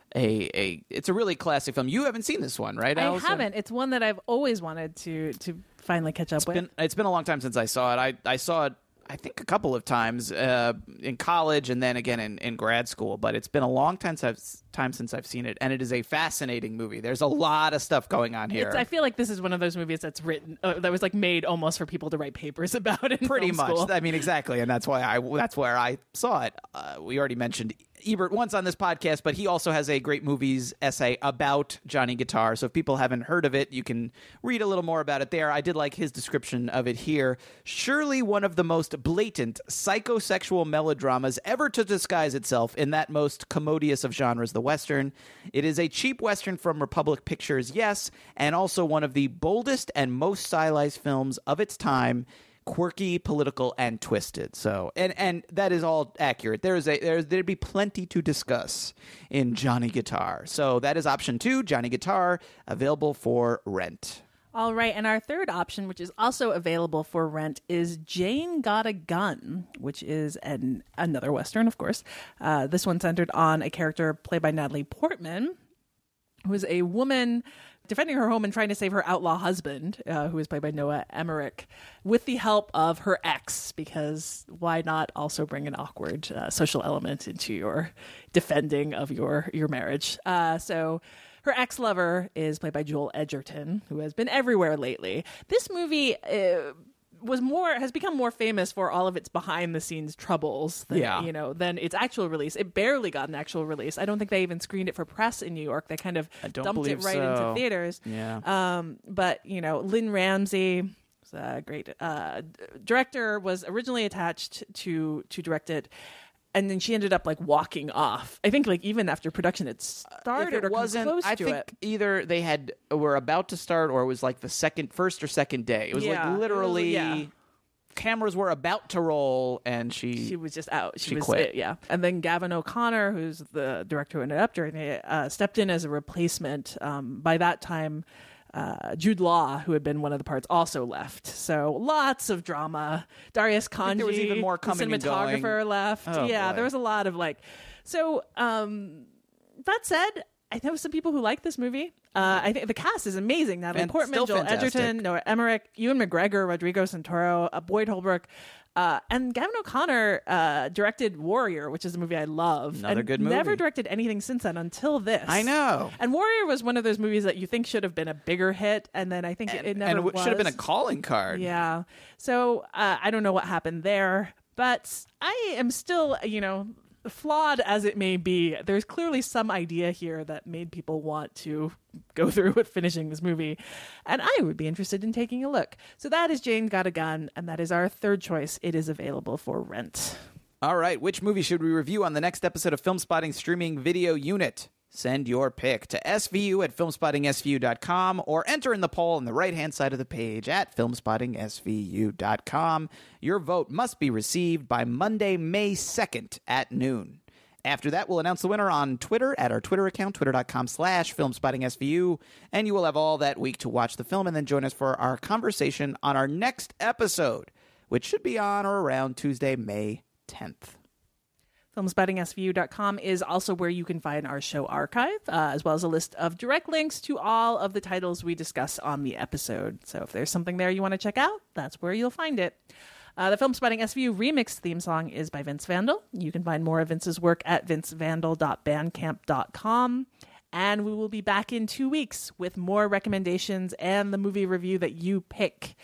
a a it's a really classic film. You haven't seen this one, right, Allison? I haven't. It's one that I've always wanted to to finally catch up It's with. been it's been a long time since I saw it. I, I saw it I think a couple of times uh, in college and then again in, in grad school, but it's been a long time since, I've, time since I've seen it, and it is a fascinating movie. There's a lot of stuff going on here. It's, I feel like this is one of those movies that's written uh, that was like made almost for people to write papers about in Pretty film much. school. I mean, exactly, and that's why I that's where I saw it. Uh, we already mentioned Ebert once on this podcast, but he also has a great movies essay about Johnny Guitar. So if people haven't heard of it, you can read a little more about it there. I did like his description of it here. Surely one of the most blatant psychosexual melodramas ever to disguise itself in that most commodious of genres, the Western. It is a cheap Western from Republic Pictures, yes, and also one of the boldest and most stylized films of its time. Quirky, political, and twisted. So, and and that is all accurate. There is a there's there'd be plenty to discuss in Johnny Guitar. So that is option two, Johnny Guitar, available for rent. All right, and our third option, which is also available for rent, is Jane Got a Gun, which is an another Western, of course. Uh, this one centered on a character played by Natalie Portman, who is a woman defending her home and trying to save her outlaw husband, uh, who is played by Noah Emmerich, with the help of her ex, because why not also bring an awkward uh, social element into your defending of your, your marriage? Uh, so her ex-lover is played by Joel Edgerton, who has been everywhere lately. This movie... Uh, was more has become more famous for all of its behind the scenes troubles than, yeah. you know, than its actual release. It barely got an actual release. I don't think they even screened it for press in New York. They kind of dumped it right so. into theaters. Yeah. Um, but, you know, Lynn Ramsey, was a great uh, director, was originally attached to to direct it. And then she ended up like walking off. I think like even after production had started If it or come wasn't, close I to think it. either they had were about to start or it was like the second, first or second day. It was Yeah, like literally it was- yeah. cameras were about to roll and she She was just out. She, she was quit. It, yeah. And then Gavin O'Connor, who's the director who ended up doing it, uh, stepped in as a replacement. Um, by that time, uh, Jude Law, who had been one of the parts, also left. So lots of drama. Darius Kanji, there was even more the coming and cinematographer, going. left. Oh, yeah, boy. there was a lot of like. So um, that said, I know some people who like this movie. Uh, I think the cast is amazing. Natalie And Portman, still Joel fantastic. Edgerton, Noah Emmerich, Ewan McGregor, Rodrigo Santoro, uh, Boyd Holbrook. Uh, and Gavin O'Connor uh, directed Warrior, which is a movie I love. Another and good movie. Never directed anything since then until this. I know. And Warrior was one of those movies that you think should have been a bigger hit, and then I think and, it, it never and it was. should have been a calling card. Yeah. So uh, I don't know what happened there, but I am still, you know, flawed as it may be, there's clearly some idea here that made people want to go through with finishing this movie, and I would be interested in taking a look. So that is Jane Got a Gun, and that is our third choice. It is available for rent. All right, which movie should we review on the next episode of Film Spotting Streaming Video Unit? Send your pick to S V U at film spotting S V U dot com or enter in the poll on the right-hand side of the page at film spotting S V U dot com. Your vote must be received by Monday, May second at noon. After that, we'll announce the winner on Twitter at our Twitter account, twitter dot com slash film spotting S V U, and you will have all that week to watch the film and then join us for our conversation on our next episode, which should be on or around Tuesday, May tenth. film spotting S V U dot com is also where you can find our show archive, uh, as well as a list of direct links to all of the titles we discuss on the episode. So if there's something there you want to check out, that's where you'll find it. Uh, the Film Spotting S V U remix theme song is by Vince Vandal. You can find more of Vince's work at vince vandal dot bandcamp dot com. And we will be back in two weeks with more recommendations and the movie review that you pick.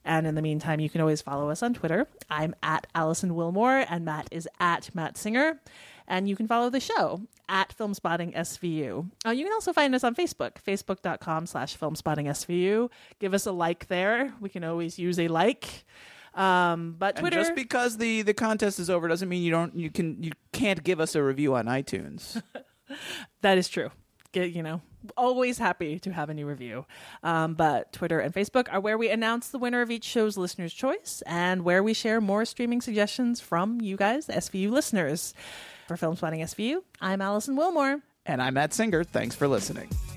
And in the meantime, you can always follow us on Twitter. I'm at Allison Wilmore, and Matt is at Matt Singer. And you can follow the show at Filmspotting S V U. Uh, you can also find us on Facebook, facebook.com slash filmspottingsvu. Give us a like there. We can always use a like. Um, but Twitter. And just because the, the contest is over doesn't mean you don't you can you can't give us a review on iTunes. That is true. Get, you know, always happy to have a new review. Um, but Twitter and Facebook are where we announce the winner of each show's listener's choice and where we share more streaming suggestions from you guys, the S V U listeners. For Filmspotting S V U, I'm Allison Wilmore. And I'm Matt Singer. Thanks for listening.